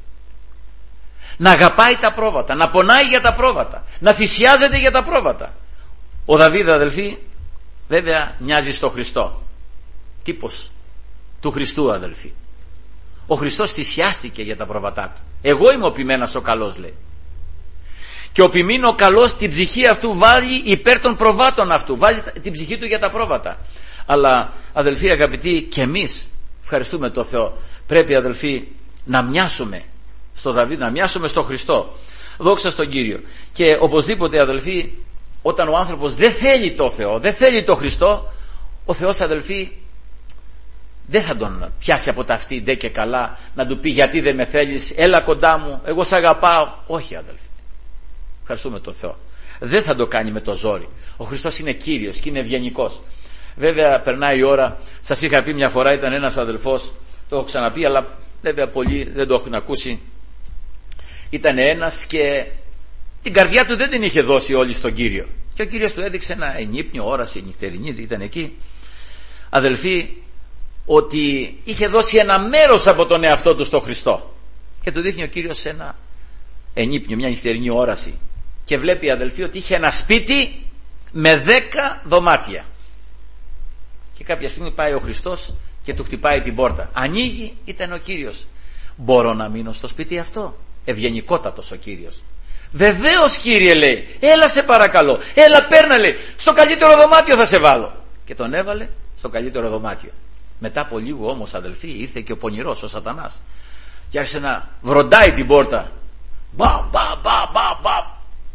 Να αγαπάει τα πρόβατα, να πονάει για τα πρόβατα, να θυσιάζεται για τα πρόβατα. Ο Δαβίδ, αδελφοί, βέβαια μοιάζει στο Χριστό, τύπος του Χριστού, αδελφοί. Ο Χριστός θυσιάστηκε για τα πρόβατά του. Εγώ είμαι ο ποιμένας ο καλός, λέει. Και ο ποιμέν ο καλός την ψυχή αυτού βάλει υπέρ των προβάτων αυτού, βάζει την ψυχή του για τα πρόβατα. Αλλά αδελφοί αγαπητοί, και εμείς ευχαριστούμε τον Θεό, πρέπει αδελφοί να μοιάσουμε στο Δαβίδ, να μοιάσουμε στο Χριστό. Δόξα στον Κύριο. Και οπωσδήποτε αδελφοί, όταν ο άνθρωπος δεν θέλει το Θεό, δεν θέλει το Χριστό, ο Θεός, αδελφοί, δεν θα τον πιάσει από τα αυτή ντε και καλά να του πει γιατί δεν με θέλεις, έλα κοντά μου, εγώ σ' αγαπάω. Όχι, αδελφοί, ευχαριστούμε τον Θεό, δεν θα το κάνει με το ζόρι. Ο Χριστός είναι Κύριος και είναι ευγενικός. Βέβαια περνάει η ώρα, σας είχα πει μια φορά, ήταν ένας αδελφός, το έχω ξαναπεί, αλλά βέβαια πολλοί δεν το έχουν ακούσει. Ήταν ένας και την καρδιά του δεν την είχε δώσει όλη στον Κύριο, και ο Κύριος του έδειξε ένα ενύπνιο, όραση, νυχτερινή, ήταν εκεί, αδελφοί, ότι είχε δώσει ένα μέρος από τον εαυτό του στο Χριστό, και του δείχνει ο Κύριος ένα ενύπνιο, μια νυχτερινή όραση, και βλέπει, αδελφοί, ότι είχε ένα σπίτι με δέκα δωμάτια, και κάποια στιγμή πάει ο Χριστός και του χτυπάει την πόρτα. Ανοίγει, ήταν ο Κύριος. Μπορώ να μείνω στο σπίτι αυτό? Ευγενικότατος ο Κύριος. Βεβαίως, Κύριε, λέει, έλα σε παρακαλώ, έλα παίρνα, λέει, στο καλύτερο δωμάτιο θα σε βάλω. Και τον έβαλε στο καλύτερο δωμάτιο. Μετά από λίγο όμως, αδελφοί, ήρθε και ο πονηρός, ο Σατανάς, και άρχισε να βροντάει την πόρτα. Μπα, μπα, μπα, μπα, μπα.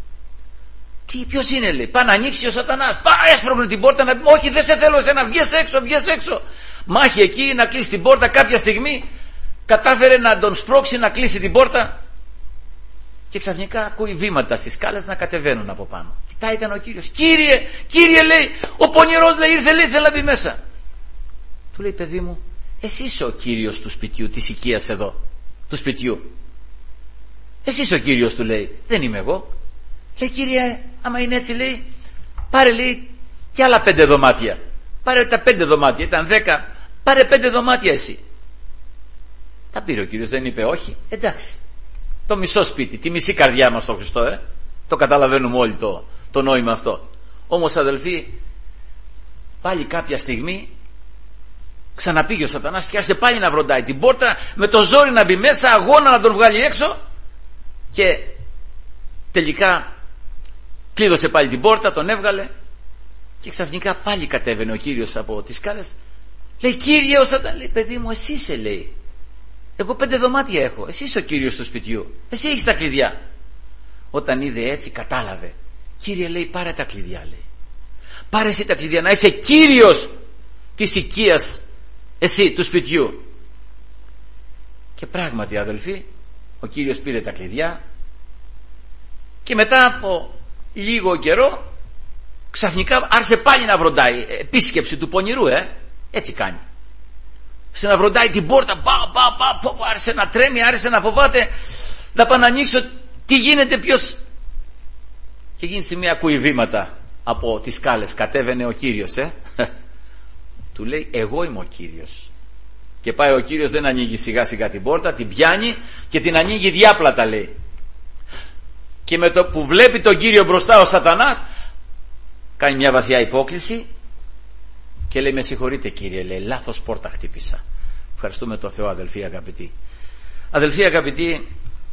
Τι, ποιος είναι, λέει? Πάει να ανοίξει ο Σατανάς. Πάει, έσπρωχνε την πόρτα να πει, όχι, δεν σε θέλω εσένα, βγες έξω, βγες έξω. Μάχη εκεί να κλείσει την πόρτα. Κάποια στιγμή κατάφερε να τον σπρώξει να κλείσει την πόρτα, και ξαφνικά ακούει βήματα στις σκάλες να κατεβαίνουν από πάνω. Κοιτάει, ήταν ο Κύριος. Κύριε, Κύριε, λέει, ο πονηρός, λέει, ήρθε, λέει, θέλει να μπει μέσα. Του λέει, παιδί μου, εσύ είσαι ο Κύριος του σπιτιού, της οικίας εδώ, του σπιτιού. Εσύ είσαι ο Κύριος, του λέει, δεν είμαι εγώ. Λέει, Κύριε, άμα είναι έτσι, λέει, πάρε, λέει, και άλλα πέντε δωμάτια. Πάρε τα πέντε δωμάτια, ήταν δέκα, πάρε πέντε δωμάτια εσύ. Τα πήρε ο Κύριος, δεν είπε όχι. Εντάξει, το μισό σπίτι, τη μισή καρδιά μας στο Χριστό, ε. Το καταλαβαίνουμε όλοι το, το νόημα αυτό. Όμως, αδελφοί, πάλι κάποια στιγμή ξαναπήγε ο Σατανάς και άρχισε πάλι να βροντάει την πόρτα, με το ζόρι να μπει μέσα, αγώνα να τον βγάλει έξω, και τελικά κλείδωσε πάλι την πόρτα, τον έβγαλε, και ξαφνικά πάλι κατέβαινε ο Κύριος από τις σκάλες. Λέει, Κύριε, ο Σατανάς, λέει, παιδί μου, εσύ είσαι, λέει, εγώ πέντε δωμάτια έχω, εσύ είσαι ο Κύριος του σπιτιού, εσύ έχεις τα κλειδιά. Όταν είδε έτσι, κατάλαβε. Κύριε, λέει, πάρε τα κλειδιά, λέει, πάρε εσύ τα κλειδιά, να είσαι Κύριος της οικίας, εσύ του σπιτιού. Και πράγματι, αδελφοί, ο Κύριος πήρε τα κλειδιά, και μετά από λίγο καιρό ξαφνικά άρχισε πάλι να βροντάει. Επίσκεψη του πονηρού, ε, έτσι κάνει. Σε να βροντάει την πόρτα, πα, πα, πα, πα, άρχισε να τρέμει, άρχισε να φοβάται, να πάω να ανοίξω, τι γίνεται, ποιος. Και εκείνη τη στιγμή ακούει βήματα από τις σκάλες, κατέβαινε ο Κύριος, ε. Του λέει, εγώ είμαι ο Κύριος. Και πάει ο Κύριος, δεν ανοίγει σιγά σιγά την πόρτα, την πιάνει και την ανοίγει διάπλατα, λέει. Και με το που βλέπει τον Κύριο μπροστά ο Σατανάς, κάνει μια βαθιά υπόκλιση και λέει, με συγχωρείτε, Κύριε, λέει, λάθος πόρτα χτύπησα. Ευχαριστούμε τον Θεό, αδελφοί αγαπητοί. Αδελφοί αγαπητοί,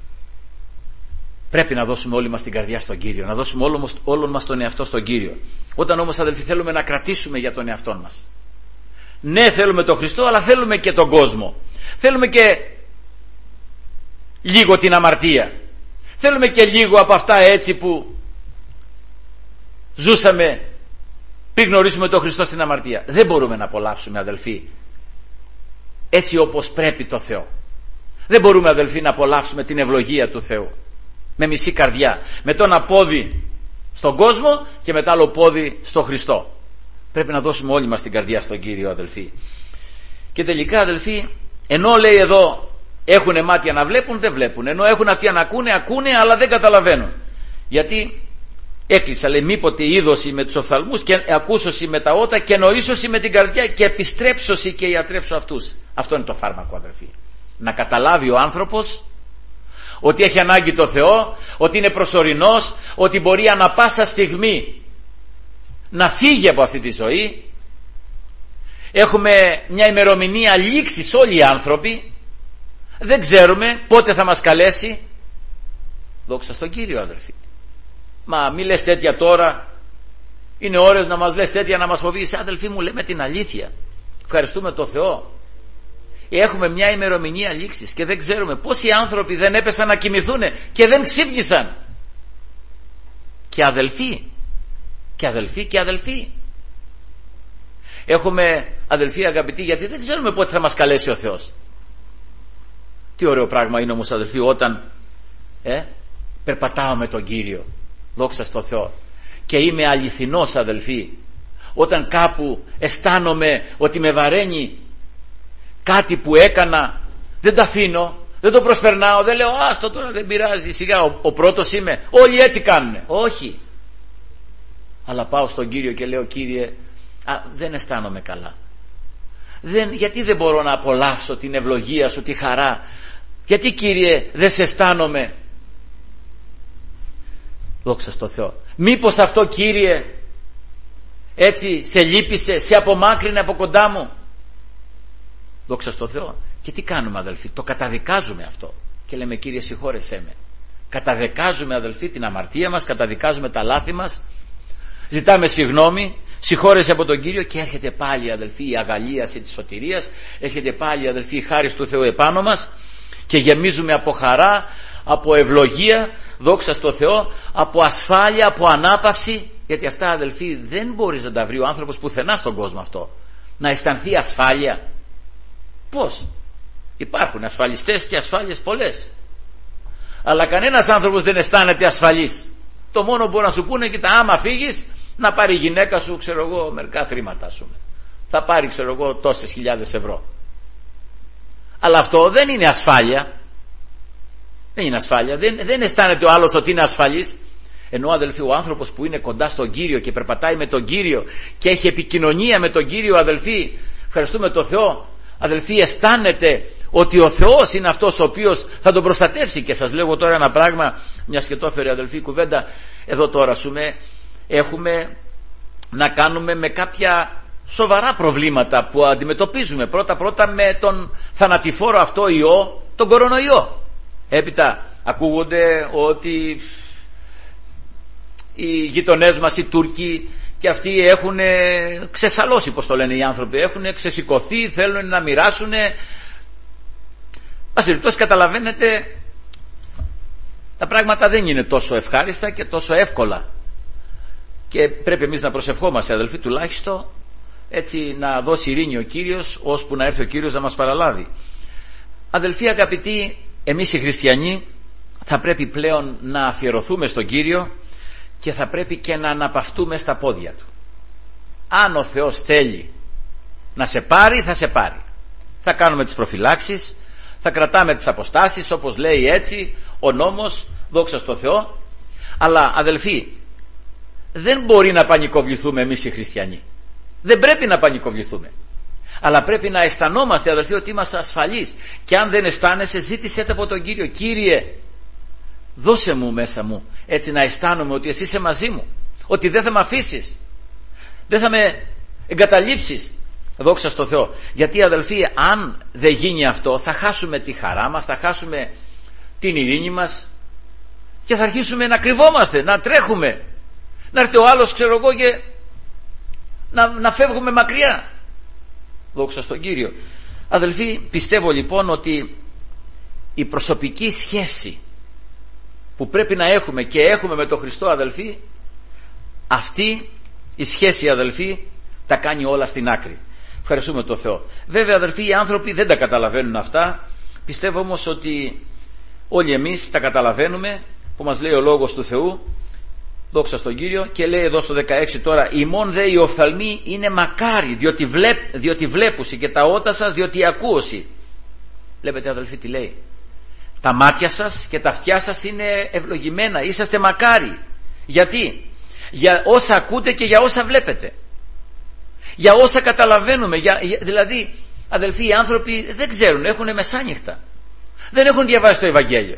πρέπει να δώσουμε όλοι μας την καρδιά στον Κύριο, να δώσουμε όλο, όλον μας τον εαυτό στον Κύριο. Όταν όμως, αδελφοί, θέλουμε να κρατήσουμε για τον εαυτό μας, ναι, θέλουμε τον Χριστό, αλλά θέλουμε και τον κόσμο, θέλουμε και λίγο την αμαρτία. Θέλουμε και λίγο από αυτά έτσι που ζούσαμε πριν γνωρίσουμε τον Χριστό στην αμαρτία. Δεν μπορούμε να απολαύσουμε, αδελφοί, έτσι όπως πρέπει το Θεό. Δεν μπορούμε, αδελφοί, να απολαύσουμε την ευλογία του Θεού με μισή καρδιά, με το ένα πόδι στον κόσμο και με το άλλο πόδι στο Χριστό. Πρέπει να δώσουμε όλοι μας την καρδιά στον Κύριο, αδελφοί. Και τελικά, αδελφοί, ενώ λέει εδώ έχουν μάτια να βλέπουν, δεν βλέπουν. Ενώ έχουν αυτιά να ακούνε, ακούνε, αλλά δεν καταλαβαίνουν. Γιατί έκλεισα, λέει, μήποτε είδωση με τους οφθαλμούς και ακούσωση με τα ότα και νοήσωση με την καρδιά και επιστρέψωση και ιατρέψω αυτούς. Αυτό είναι το φάρμακο, αδελφοί. Να καταλάβει ο άνθρωπος ότι έχει ανάγκη το Θεό, ότι είναι προσωρινός, ότι μπορεί ανα πάσα στιγμή να φύγει από αυτή τη ζωή. Έχουμε μια ημερομηνία λήξης όλοι οι άνθρωποι. Δεν ξέρουμε πότε θα μας καλέσει. Δόξα στον Κύριο, αδελφοί. Μα μη λες τέτοια τώρα. Είναι ώρες να μας λες τέτοια, να μας φοβείς. Αδελφοί μου, λέμε την αλήθεια. Ευχαριστούμε το Θεό. Έχουμε μια ημερομηνία λήξης και δεν ξέρουμε πόσοι άνθρωποι δεν έπεσαν να κοιμηθούν και δεν ξύπνησαν. Και αδελφοί, και αδελφοί και αδελφοί. Έχουμε, αδελφοί αγαπητοί, γιατί δεν ξέρουμε πότε θα μας καλέσει ο Θεός. Τι ωραίο πράγμα είναι όμως, αδελφοί, όταν ε, περπατάω με τον Κύριο, δόξα στο Θεό, και είμαι αληθινός, αδελφοί, όταν κάπου αισθάνομαι ότι με βαραίνει κάτι που έκανα, δεν το αφήνω, δεν το προσπερνάω, δεν λέω άστο τώρα, δεν πειράζει, σιγά, ο, ο πρώτος είμαι, όλοι έτσι κάνουνε. Όχι. Αλλά πάω στον Κύριο και λέω, Κύριε, α, δεν αισθάνομαι καλά. Δεν, γιατί δεν μπορώ να απολαύσω την ευλογία σου, τη χαρά? Γιατί, Κύριε, δεν σε αισθάνομαι? Δόξα στο Θεό. Μήπως αυτό, Κύριε, έτσι σε λύπησε, σε απομάκρυνε από κοντά μου? Δόξα στο Θεό. Και τι κάνουμε, αδελφοί? Το καταδικάζουμε αυτό και λέμε, Κύριε, συγχώρεσέ με. Καταδικάζουμε, αδελφοί, την αμαρτία μας, καταδικάζουμε τα λάθη μας, ζητάμε συγγνώμη, συγχώρεση από τον Κύριο, και έρχεται πάλι, αδελφοί, η αγαλίαση της σωτηρίας, έρχεται πάλι, αδελφοί, η χάρις του Θεού επάνω μας και γεμίζουμε από χαρά, από ευλογία, δόξα στο Θεό, από ασφάλεια, από ανάπαυση. Γιατί αυτά, αδελφοί, δεν μπορείς να τα βρει ο άνθρωπος πουθενά στον κόσμο αυτό, να αισθανθεί ασφάλεια. Πώς? Υπάρχουν ασφαλιστές και ασφάλειες πολλές, αλλά κανένας άνθρωπος δεν αισθάνεται ασφαλής. Το μόνο που μπορούν να σου πούνε, κοίτα, άμα φύγεις, να πάρει η γυναίκα σου, ξέρω εγώ, μερικά χρήματα σου, θα πάρει, ξέρω εγώ, τόσες χιλιάδες ευρώ. Αλλά αυτό δεν είναι ασφάλεια. Δεν είναι ασφάλεια. Δεν, δεν αισθάνεται ο άλλος ότι είναι ασφαλής. Ενώ, αδελφοί, ο άνθρωπος που είναι κοντά στον Κύριο και περπατάει με τον Κύριο και έχει επικοινωνία με τον Κύριο, αδελφοί, ευχαριστούμε τον Θεό, αδελφοί, αισθάνεται ότι ο Θεός είναι αυτός ο οποίος θα τον προστατεύσει. Και σας λέγω τώρα ένα πράγμα, μια και το έφερε, αδελφοί, κουβέντα εδώ τώρα, σούμε, έχουμε να κάνουμε με κάποια σοβαρά προβλήματα που αντιμετωπίζουμε. Πρώτα πρώτα με τον θανατηφόρο αυτό ιό, τον κορονοϊό. Έπειτα ακούγονται ότι οι γειτονές μας, οι Τούρκοι, και αυτοί έχουν ξεσαλώσει, πως το λένε οι άνθρωποι, έχουν ξεσηκωθεί, θέλουν να μοιράσουν. Ας περιπτώσει, καταλαβαίνετε, τα πράγματα δεν είναι τόσο ευχάριστα και τόσο εύκολα, και πρέπει εμείς να προσευχόμαστε, αδελφοί, τουλάχιστον έτσι να δώσει ειρήνη ο Κύριος, ώσπου να έρθει ο Κύριος να μας παραλάβει. Αδελφοί αγαπητοί, εμείς οι χριστιανοί θα πρέπει πλέον να αφιερωθούμε στον Κύριο και θα πρέπει και να αναπαυτούμε στα πόδια Του. Αν ο Θεός θέλει να σε πάρει, θα σε πάρει. Θα κάνουμε τις προφυλάξεις, θα κρατάμε τις αποστάσεις, όπως λέει έτσι ο νόμος, δόξα στο Θεό. Αλλά, αδελφοί, δεν μπορεί να πανικοβληθούμε εμείς οι χριστιανοί. Δεν πρέπει να πανικοβληθούμε. Αλλά πρέπει να αισθανόμαστε, αδελφοί, ότι είμαστε ασφαλείς. Και αν δεν αισθάνεσαι, ζήτησέ το από τον Κύριο. Κύριε, δώσε μου μέσα μου έτσι να αισθάνομαι ότι εσύ είσαι μαζί μου, ότι δεν θα με αφήσεις, δεν θα με εγκαταλείψεις. Δόξα στο Θεό. Γιατί, αδελφοί, αν δεν γίνει αυτό, θα χάσουμε τη χαρά μας, θα χάσουμε την ειρήνη μας και θα αρχίσουμε να κρυβόμαστε, να τρέχουμε, να έρθει ο άλλος, ξέρω εγώ, και να, να φεύγουμε μακριά. Δόξα στον Κύριο. Αδελφοί, πιστεύω λοιπόν ότι η προσωπική σχέση που πρέπει να έχουμε και έχουμε με τον Χριστό, αδελφοί, αυτή η σχέση, αδελφοί, τα κάνει όλα στην άκρη. Ευχαριστούμε τον Θεό. Βέβαια, αδελφοί, οι άνθρωποι δεν τα καταλαβαίνουν αυτά. Πιστεύω όμως ότι όλοι εμείς τα καταλαβαίνουμε, που μας λέει ο Λόγος του Θεού, δόξα στον Κύριο, και λέει εδώ στο δεκαέξι τώρα: ημών δε οι οφθαλμοί είναι μακάρι, διότι, βλέπ, διότι βλέπουσι, και τα ότα σας διότι ακούωσι. Βλέπετε, αδελφοί, τι λέει? Τα μάτια σας και τα αυτιά σας είναι ευλογημένα, είσαστε μακάρι. Γιατί? Για όσα ακούτε και για όσα βλέπετε, για όσα καταλαβαίνουμε, για, δηλαδή, αδελφοί, οι άνθρωποι δεν ξέρουν, έχουν μεσάνυχτα, δεν έχουν διαβάσει το Ευαγγέλιο.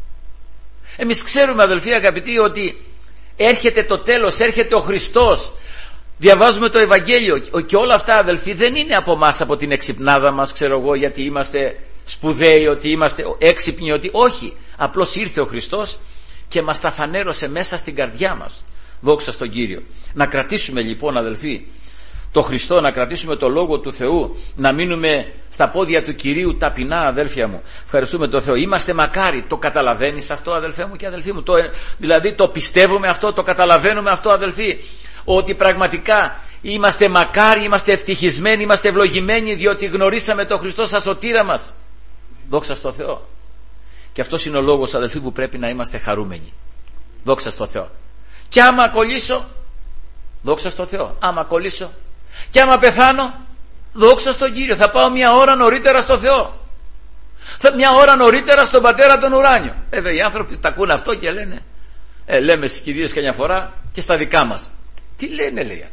Εμείς ξέρουμε, αδελφοί αγαπητοί, ότι έρχεται το τέλος, έρχεται ο Χριστός, διαβάζουμε το Ευαγγέλιο, και όλα αυτά, αδελφοί, δεν είναι από μας, από την εξυπνάδα μας, ξέρω εγώ, γιατί είμαστε σπουδαίοι, ότι είμαστε έξυπνοι, ότι όχι, απλώς ήρθε ο Χριστός και μας τα φανέρωσε μέσα στην καρδιά μας. Δόξα στον Κύριο. Να κρατήσουμε λοιπόν, αδελφοί, το Χριστό, να κρατήσουμε το Λόγο του Θεού, να μείνουμε στα πόδια του Κυρίου ταπεινά, αδέλφια μου. Ευχαριστούμε τον Θεό. Είμαστε μακάρι. Το καταλαβαίνεις αυτό, αδελφέ μου και αδελφοί μου? Το, δηλαδή το πιστεύουμε αυτό, το καταλαβαίνουμε αυτό, αδελφοί, ότι πραγματικά είμαστε μακάρι, είμαστε ευτυχισμένοι, είμαστε ευλογημένοι, διότι γνωρίσαμε τον Χριστό σαν σωτήρα μας. Δόξα στον Θεό. Και αυτός είναι ο λόγος, αδελφοί, που πρέπει να είμαστε χαρούμενοι. Δόξα στον Θεό. Και άμα κολλήσω, δόξα στον Θεό, άμα κολλήσω, και άμα πεθάνω, δόξα στον Κύριο, θα πάω μια ώρα νωρίτερα στο Θεό, θα, μια ώρα νωρίτερα στον Πατέρα τον ουράνιο. Βέβαια οι άνθρωποι τα ακούν αυτό και λένε, ε, λέμε στις κηδείες καμιά φορά και στα δικά μας. Τι λένε, λέει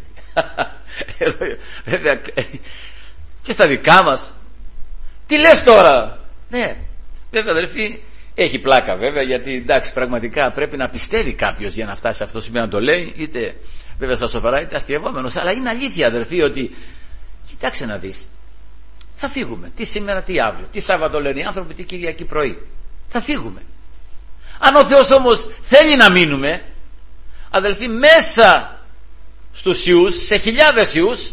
αυτοί? Βέβαια και στα δικά μας. Τι λες τώρα? Ναι, βέβαια, αδελφοί, έχει πλάκα βέβαια, γιατί εντάξει, πραγματικά πρέπει να πιστεύει κάποιος για να φτάσει σε αυτό το σημείο να το λέει, είτε βέβαια στα σοβαρά είτε αστειευόμενος, αλλά είναι αλήθεια, αδελφοί, ότι κοιτάξτε να δεις, θα φύγουμε, τι σήμερα, τι αύριο, τι Σάββατο λένε οι άνθρωποι, τι Κυριακή πρωί, θα φύγουμε. Αν ο Θεός όμως θέλει να μείνουμε, αδελφοί, μέσα στους ιούς, σε χιλιάδες ιούς,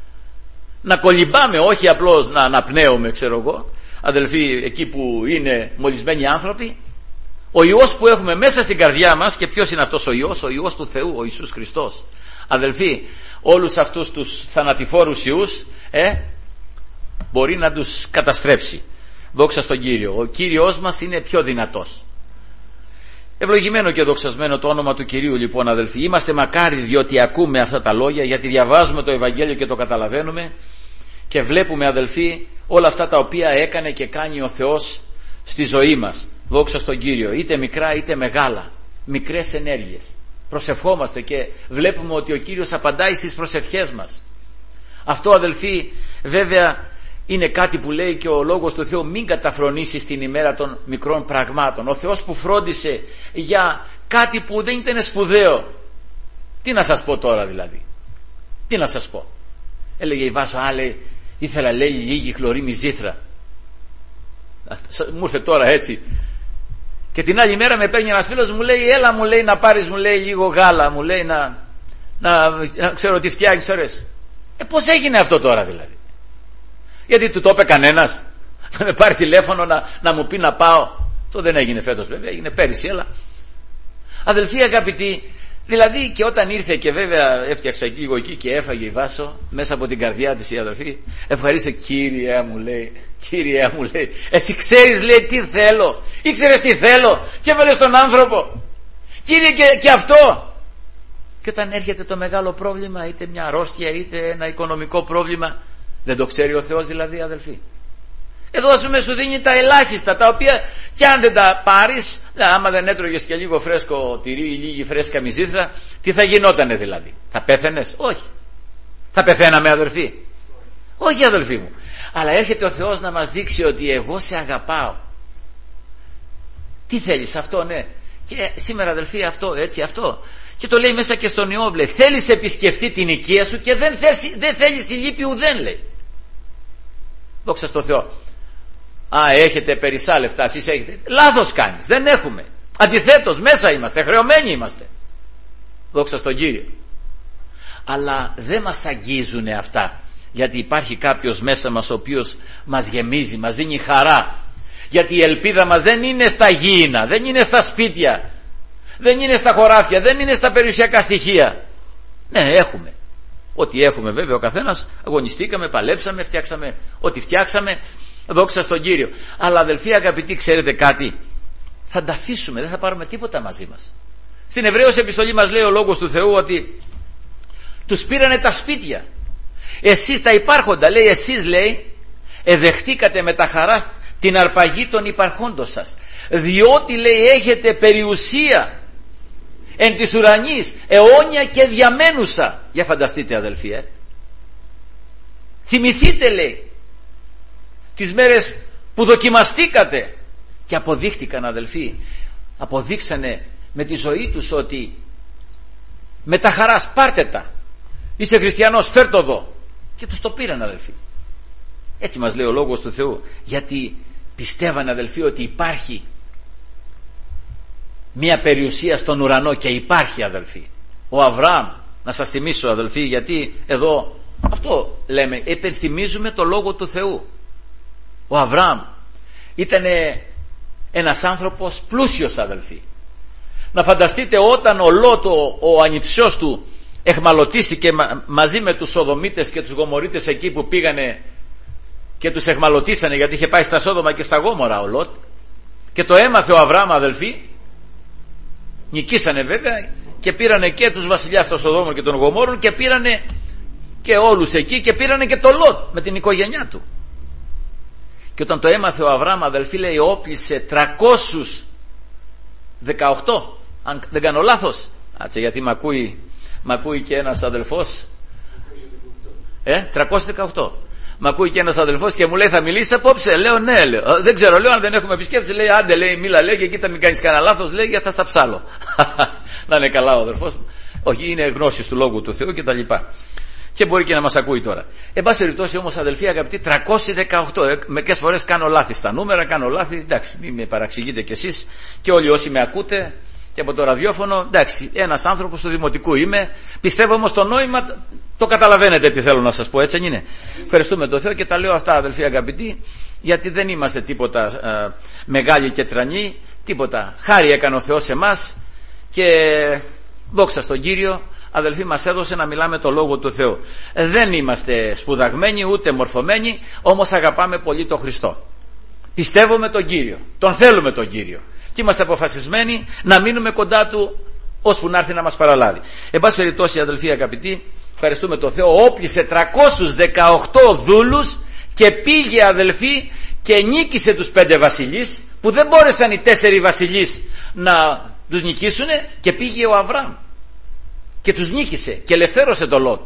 να κολυμπάμε, όχι απλώς να αναπνέουμε, ξέρω εγώ, αδελφοί, εκεί που είναι μολυσμένοι άνθρωποι, ο Υιός που έχουμε μέσα στην καρδιά μας, και ποιος είναι αυτός ο Υιός? Ο Υιός του Θεού, ο Ιησούς Χριστός. Αδελφοί, όλους αυτούς τους θανατηφόρους ιούς ε, μπορεί να τους καταστρέψει. Δόξα στον Κύριο. Ο Κύριος μας είναι πιο δυνατός. Ευλογημένο και δοξασμένο το όνομα του Κυρίου, λοιπόν, αδελφοί. Είμαστε μακάρι διότι ακούμε αυτά τα λόγια, γιατί διαβάζουμε το Ευαγγέλιο και το καταλαβαίνουμε και βλέπουμε, αδελφοί, όλα αυτά τα οποία έκανε και κάνει ο Θεός στη ζωή μας. Δόξα στον Κύριο, είτε μικρά είτε μεγάλα, μικρές ενέργειες. Προσευχόμαστε και βλέπουμε ότι ο Κύριος απαντάει στις προσευχές μας. Αυτό, αδελφοί, βέβαια είναι κάτι που λέει και ο Λόγος του Θεού: μην καταφρονήσεις την ημέρα των μικρών πραγμάτων. Ο Θεός που φρόντισε για κάτι που δεν ήταν σπουδαίο. Τι να σας πω τώρα δηλαδή? Τι να σας πω? Έλεγε η Βάσο, α, λέει, ήθελα, λέει, λίγη χλωρή μυζήθρα. Μου ήρθε τώρα έτσι. Και την άλλη μέρα με παίρνει ένας φίλος, μου λέει, έλα, μου λέει, να πάρεις, μου λέει, λίγο γάλα, μου λέει, να, να, να ξέρω τι φτιάχνεις ώρες. Ε, πώς έγινε αυτό τώρα δηλαδή? Γιατί του το είπε κανένας? Να με πάρει τηλέφωνο να, να μου πει να πάω? Αυτό δεν έγινε φέτος βέβαια, έγινε πέρυσι, έλα. Αδελφοί αγαπητοί, δηλαδή και όταν ήρθε και βέβαια έφτιαξα λίγο εκεί και έφαγε η Βάσο, μέσα από την καρδιά της η αδελφή, ευχαρίστησε, Κύριε μου λέει, Κύριε μου λέει, εσύ ξέρεις, λέει, τι θέλω, ήξερες τι θέλω και έβαλες τον άνθρωπο, Κύριε, και, και αυτό. Και όταν έρχεται το μεγάλο πρόβλημα, είτε μια αρρώστια είτε ένα οικονομικό πρόβλημα, δεν το ξέρει ο Θεός δηλαδή, αδελφοί? Εδώ ας πούμε σου δίνει τα ελάχιστα, τα οποία κι αν δεν τα πάρεις, άμα δεν έτρωγες και λίγο φρέσκο τυρί ή λίγη φρέσκα μυζήθρα, τι θα γινότανε δηλαδή? Θα πέθαινες? Όχι. Θα πεθαίναμε, αδελφοί? Όχι, αδελφοί μου. Αλλά έρχεται ο Θεός να μας δείξει ότι εγώ σε αγαπάω. Τι θέλεις? Αυτό, ναι. Και σήμερα, αδελφοί, αυτό, έτσι, αυτό. Και το λέει μέσα και στον Ιώβ, λέει, θέλεις επισκεφτεί την οικία σου και δεν, θες, δεν θέλεις η λύπη ουδέν, λέει. Δόξα στο Θεό. Α, έχετε περισσά λεφτά, εσείς έχετε. Λάθος κάνεις, δεν έχουμε. Αντιθέτως, μέσα είμαστε, χρεωμένοι είμαστε. Δόξα στον Κύριο. Αλλά δεν μας αγγίζουν αυτά, γιατί υπάρχει κάποιος μέσα μας ο οποίος μας γεμίζει, μας δίνει χαρά. Γιατί η ελπίδα μας δεν είναι στα γήινα, δεν είναι στα σπίτια, δεν είναι στα χωράφια, δεν είναι στα περιουσιακά στοιχεία. Ναι, έχουμε. Ό,τι έχουμε βέβαια ο καθένας, αγωνιστήκαμε, παλέψαμε, φτιάξαμε ό,τι φτιάξαμε, δόξα στον Κύριο. Αλλά αδελφοί αγαπητοί, ξέρετε κάτι, θα τα αφήσουμε, δεν θα πάρουμε τίποτα μαζί μας. Στην Εβραίους επιστολή μας λέει ο Λόγος του Θεού ότι τους πήρανε τα σπίτια. Εσείς τα υπάρχοντα, λέει, εσείς λέει εδεχτήκατε με τα χαρά την αρπαγή των υπαρχόντων σας, διότι λέει έχετε περιουσία εν της ουρανής αιώνια και διαμένουσα. Για φανταστείτε αδελφοί, ε? θυμηθείτε λέει τις μέρες που δοκιμαστήκατε και αποδείχτηκαν αδελφοί, αποδείξανε με τη ζωή τους ότι με τα χαράς πάρτε τα, είσαι χριστιανός φέρ' το εδώ, και τους το πήραν αδελφοί. Έτσι μας λέει ο Λόγος του Θεού, γιατί πιστεύανε αδελφοί ότι υπάρχει μια περιουσία στον ουρανό, και υπάρχει αδελφοί. Ο Αβραάμ, να σας θυμίσω αδελφοί, γιατί εδώ αυτό λέμε, επενθυμίζουμε το Λόγο του Θεού. Ο Αβραάμ ήταν ένας άνθρωπος πλούσιος αδελφοί. Να φανταστείτε όταν ο Λότ, ο, ο ανιψιός του, εχμαλωτίστηκε μα, μαζί με τους Σοδομίτες και τους Γομορίτες εκεί που πήγανε και τους εχμαλωτίσανε, γιατί είχε πάει στα Σόδομα και στα Γόμορα ο Λότ, και το έμαθε ο Αβραάμ αδελφοί. Νικήσανε βέβαια και πήρανε και τους βασιλιάς των Σοδόμων και των Γομόρων, και πήρανε και όλους εκεί, και πήρανε και το Λότ με την οικογένειά του. Και όταν το έμαθε ο Αβραάμ αδελφοί, λέει όπλησε τριακόσιους δεκαοκτώ, αν δεν κάνω λάθος, άτσε, γιατί μ' ακούει, μ' ακούει και ένας αδελφός, ε, τριακόσιους δεκαοκτώ, μ' ακούει και ένας αδελφός και μου λέει θα μιλήσεις απόψε, λέω ναι, λέω. Δεν ξέρω, λέω, αν δεν έχουμε επισκέψεις, λέει άντε, λέει, μίλα, λέει, και κοίτα μην κάνεις κανένα λάθος, λέει, γιατί θα στα ψάλω. Να είναι καλά ο αδελφός μου. Όχι, είναι γνώσης του Λόγου του Θεού και τα λοιπά. Και μπορεί και να μας ακούει τώρα. Εν πάση περιπτώσει όμως αδελφοί αγαπητοί, τριακόσιοι δεκαοκτώ, ε, μερικές φορές κάνω λάθη στα νούμερα, κάνω λάθη, εντάξει, μην με παραξηγείτε κι εσείς και όλοι όσοι με ακούτε και από το ραδιόφωνο, εντάξει, ένας άνθρωπος του δημοτικού είμαι, πιστεύω όμως το νόημα το καταλαβαίνετε τι θέλω να σας πω, έτσι είναι. Ευχαριστούμε τον Θεό και τα λέω αυτά αδελφοί αγαπητοί, γιατί δεν είμαστε τίποτα ε, μεγάλοι και τρανοί, τίποτα. Χάρη έκανε ο Θεός σε εμάς και δόξα στον Κύριο. Αδελφοί, μας έδωσε να μιλάμε το Λόγο του Θεού. Δεν είμαστε σπουδαγμένοι ούτε μορφωμένοι, όμως αγαπάμε πολύ τον Χριστό. Πιστεύουμε τον Κύριο, τον θέλουμε τον Κύριο, και είμαστε αποφασισμένοι να μείνουμε κοντά Του ώσπου να έρθει να μας παραλάβει. Εν πάση περιπτώσει αδελφοί αγαπητοί, ευχαριστούμε τον Θεό, όπλησε τριακόσιους δεκαοκτώ δούλους και πήγε αδελφοί και νίκησε τους πέντε βασιλείς, που δεν μπόρεσαν οι τέσσερι βασιλείς να τους νικήσουν, και πήγε ο Αβραάμ και τους νίκησε και ελευθέρωσε το Λότ.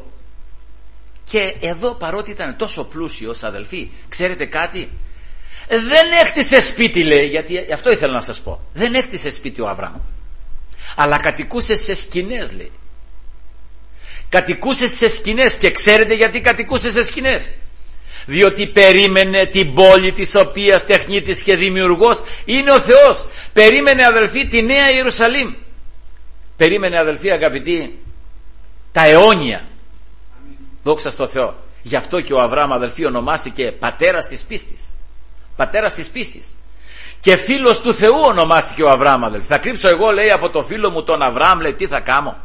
Και εδώ, παρότι ήταν τόσο πλούσιος αδελφοί, ξέρετε κάτι, δεν έκτισε σπίτι, λέει, γιατί αυτό ήθελα να σας πω, δεν έκτισε σπίτι ο Αβραάμ, αλλά κατοικούσε σε σκηνές, λέει. Κατοικούσε σε σκηνές. Και ξέρετε γιατί κατοικούσε σε σκηνές? Διότι περίμενε την πόλη της οποίας τεχνίτης και δημιουργός είναι ο Θεός. Περίμενε αδελφοί τη Νέα Ιερουσαλήμ. Περίμενε αδελφοί αγαπητοί τα αιώνια. Δόξα στο Θεό. Γι' αυτό και ο Αβραάμ αδελφοί ονομάστηκε πατέρας της πίστης. Πατέρας της πίστης. Και φίλος του Θεού ονομάστηκε ο Αβραάμ αδελφοί. Θα κρύψω εγώ, λέει, από το φίλο μου τον Αβραάμ, λέει, τι θα κάνω?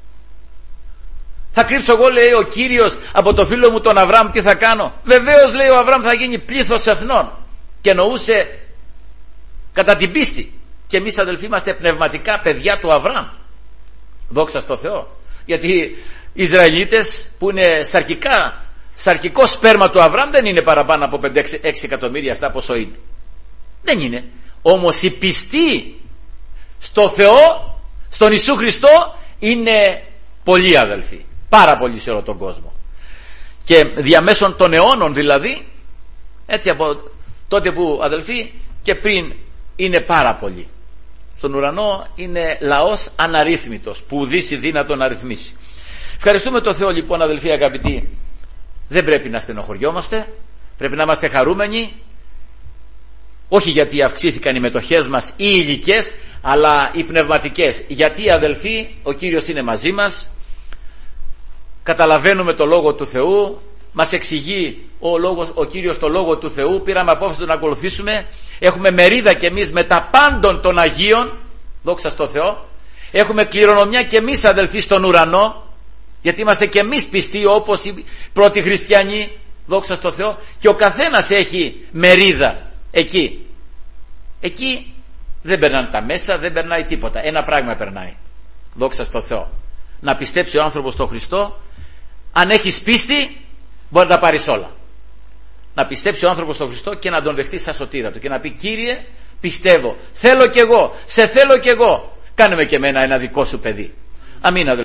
Θα κρύψω εγώ, λέει, ο Κύριος από το φίλο μου τον Αβραάμ, τι θα κάνω? Βεβαίως, λέει, ο Αβραάμ θα γίνει πλήθος εθνών. Και εννοούσε κατά την πίστη. Και εμείς αδελφοί είμαστε πνευματικά παιδιά του Αβραάμ. Δόξα στο Θεό. Γιατί οι Ισραηλίτες που είναι σαρκικά, σαρκικό σπέρμα του Αβραάμ δεν είναι παραπάνω από πέντε έξι εκατομμύρια, αυτά πόσο είναι. Δεν είναι. Όμως οι πιστοί στο Θεό, στον Ιησού Χριστό, είναι πολλοί αδελφοί. Πάρα πολλοί σε όλο τον κόσμο. Και διαμέσων των αιώνων δηλαδή, έτσι από τότε που αδελφοί και πριν, είναι πάρα πολλοί. Στον ουρανό είναι λαός αναρρύθμιτος, που ουδήσει δύνατο να αριθμίσει. Ευχαριστούμε τον Θεό λοιπόν αδελφοί αγαπητοί. Δεν πρέπει να στενοχωριόμαστε, πρέπει να είμαστε χαρούμενοι, όχι γιατί αυξήθηκαν οι μετοχές μας ή οι υλικές, αλλά οι πνευματικές. Γιατί αδελφοί ο Κύριος είναι μαζί μας, καταλαβαίνουμε το Λόγο του Θεού, μας εξηγεί ο, λόγος, ο Κύριος το Λόγο του Θεού, πήραμε απόφαση να τον ακολουθήσουμε Έχουμε μερίδα κι εμείς με τα πάντων των Αγίων, δόξα στο Θεό. Έχουμε κληρονομιά κι εμείς, αδελφοί, στον ουρανό, γιατί είμαστε κι εμείς πιστοί όπως οι πρώτοι χριστιανοί, δόξα στο Θεό. Και ο καθένας έχει μερίδα εκεί. Εκεί δεν περνάνε τα μέσα, δεν περνάει τίποτα. Ένα πράγμα περνάει, δόξα στο Θεό. Να πιστέψει ο άνθρωπος στον Χριστό. Αν έχεις πίστη, μπορεί να τα πάρεις όλα. Να πιστέψει ο άνθρωπος στον Χριστό και να τον δεχτεί σαν σωτήρα του και να πει: Κύριε, πιστεύω, θέλω κι εγώ, σε θέλω κι εγώ, κάνε με και εμένα ένα δικό σου παιδί. Αμήν, αδελφοί.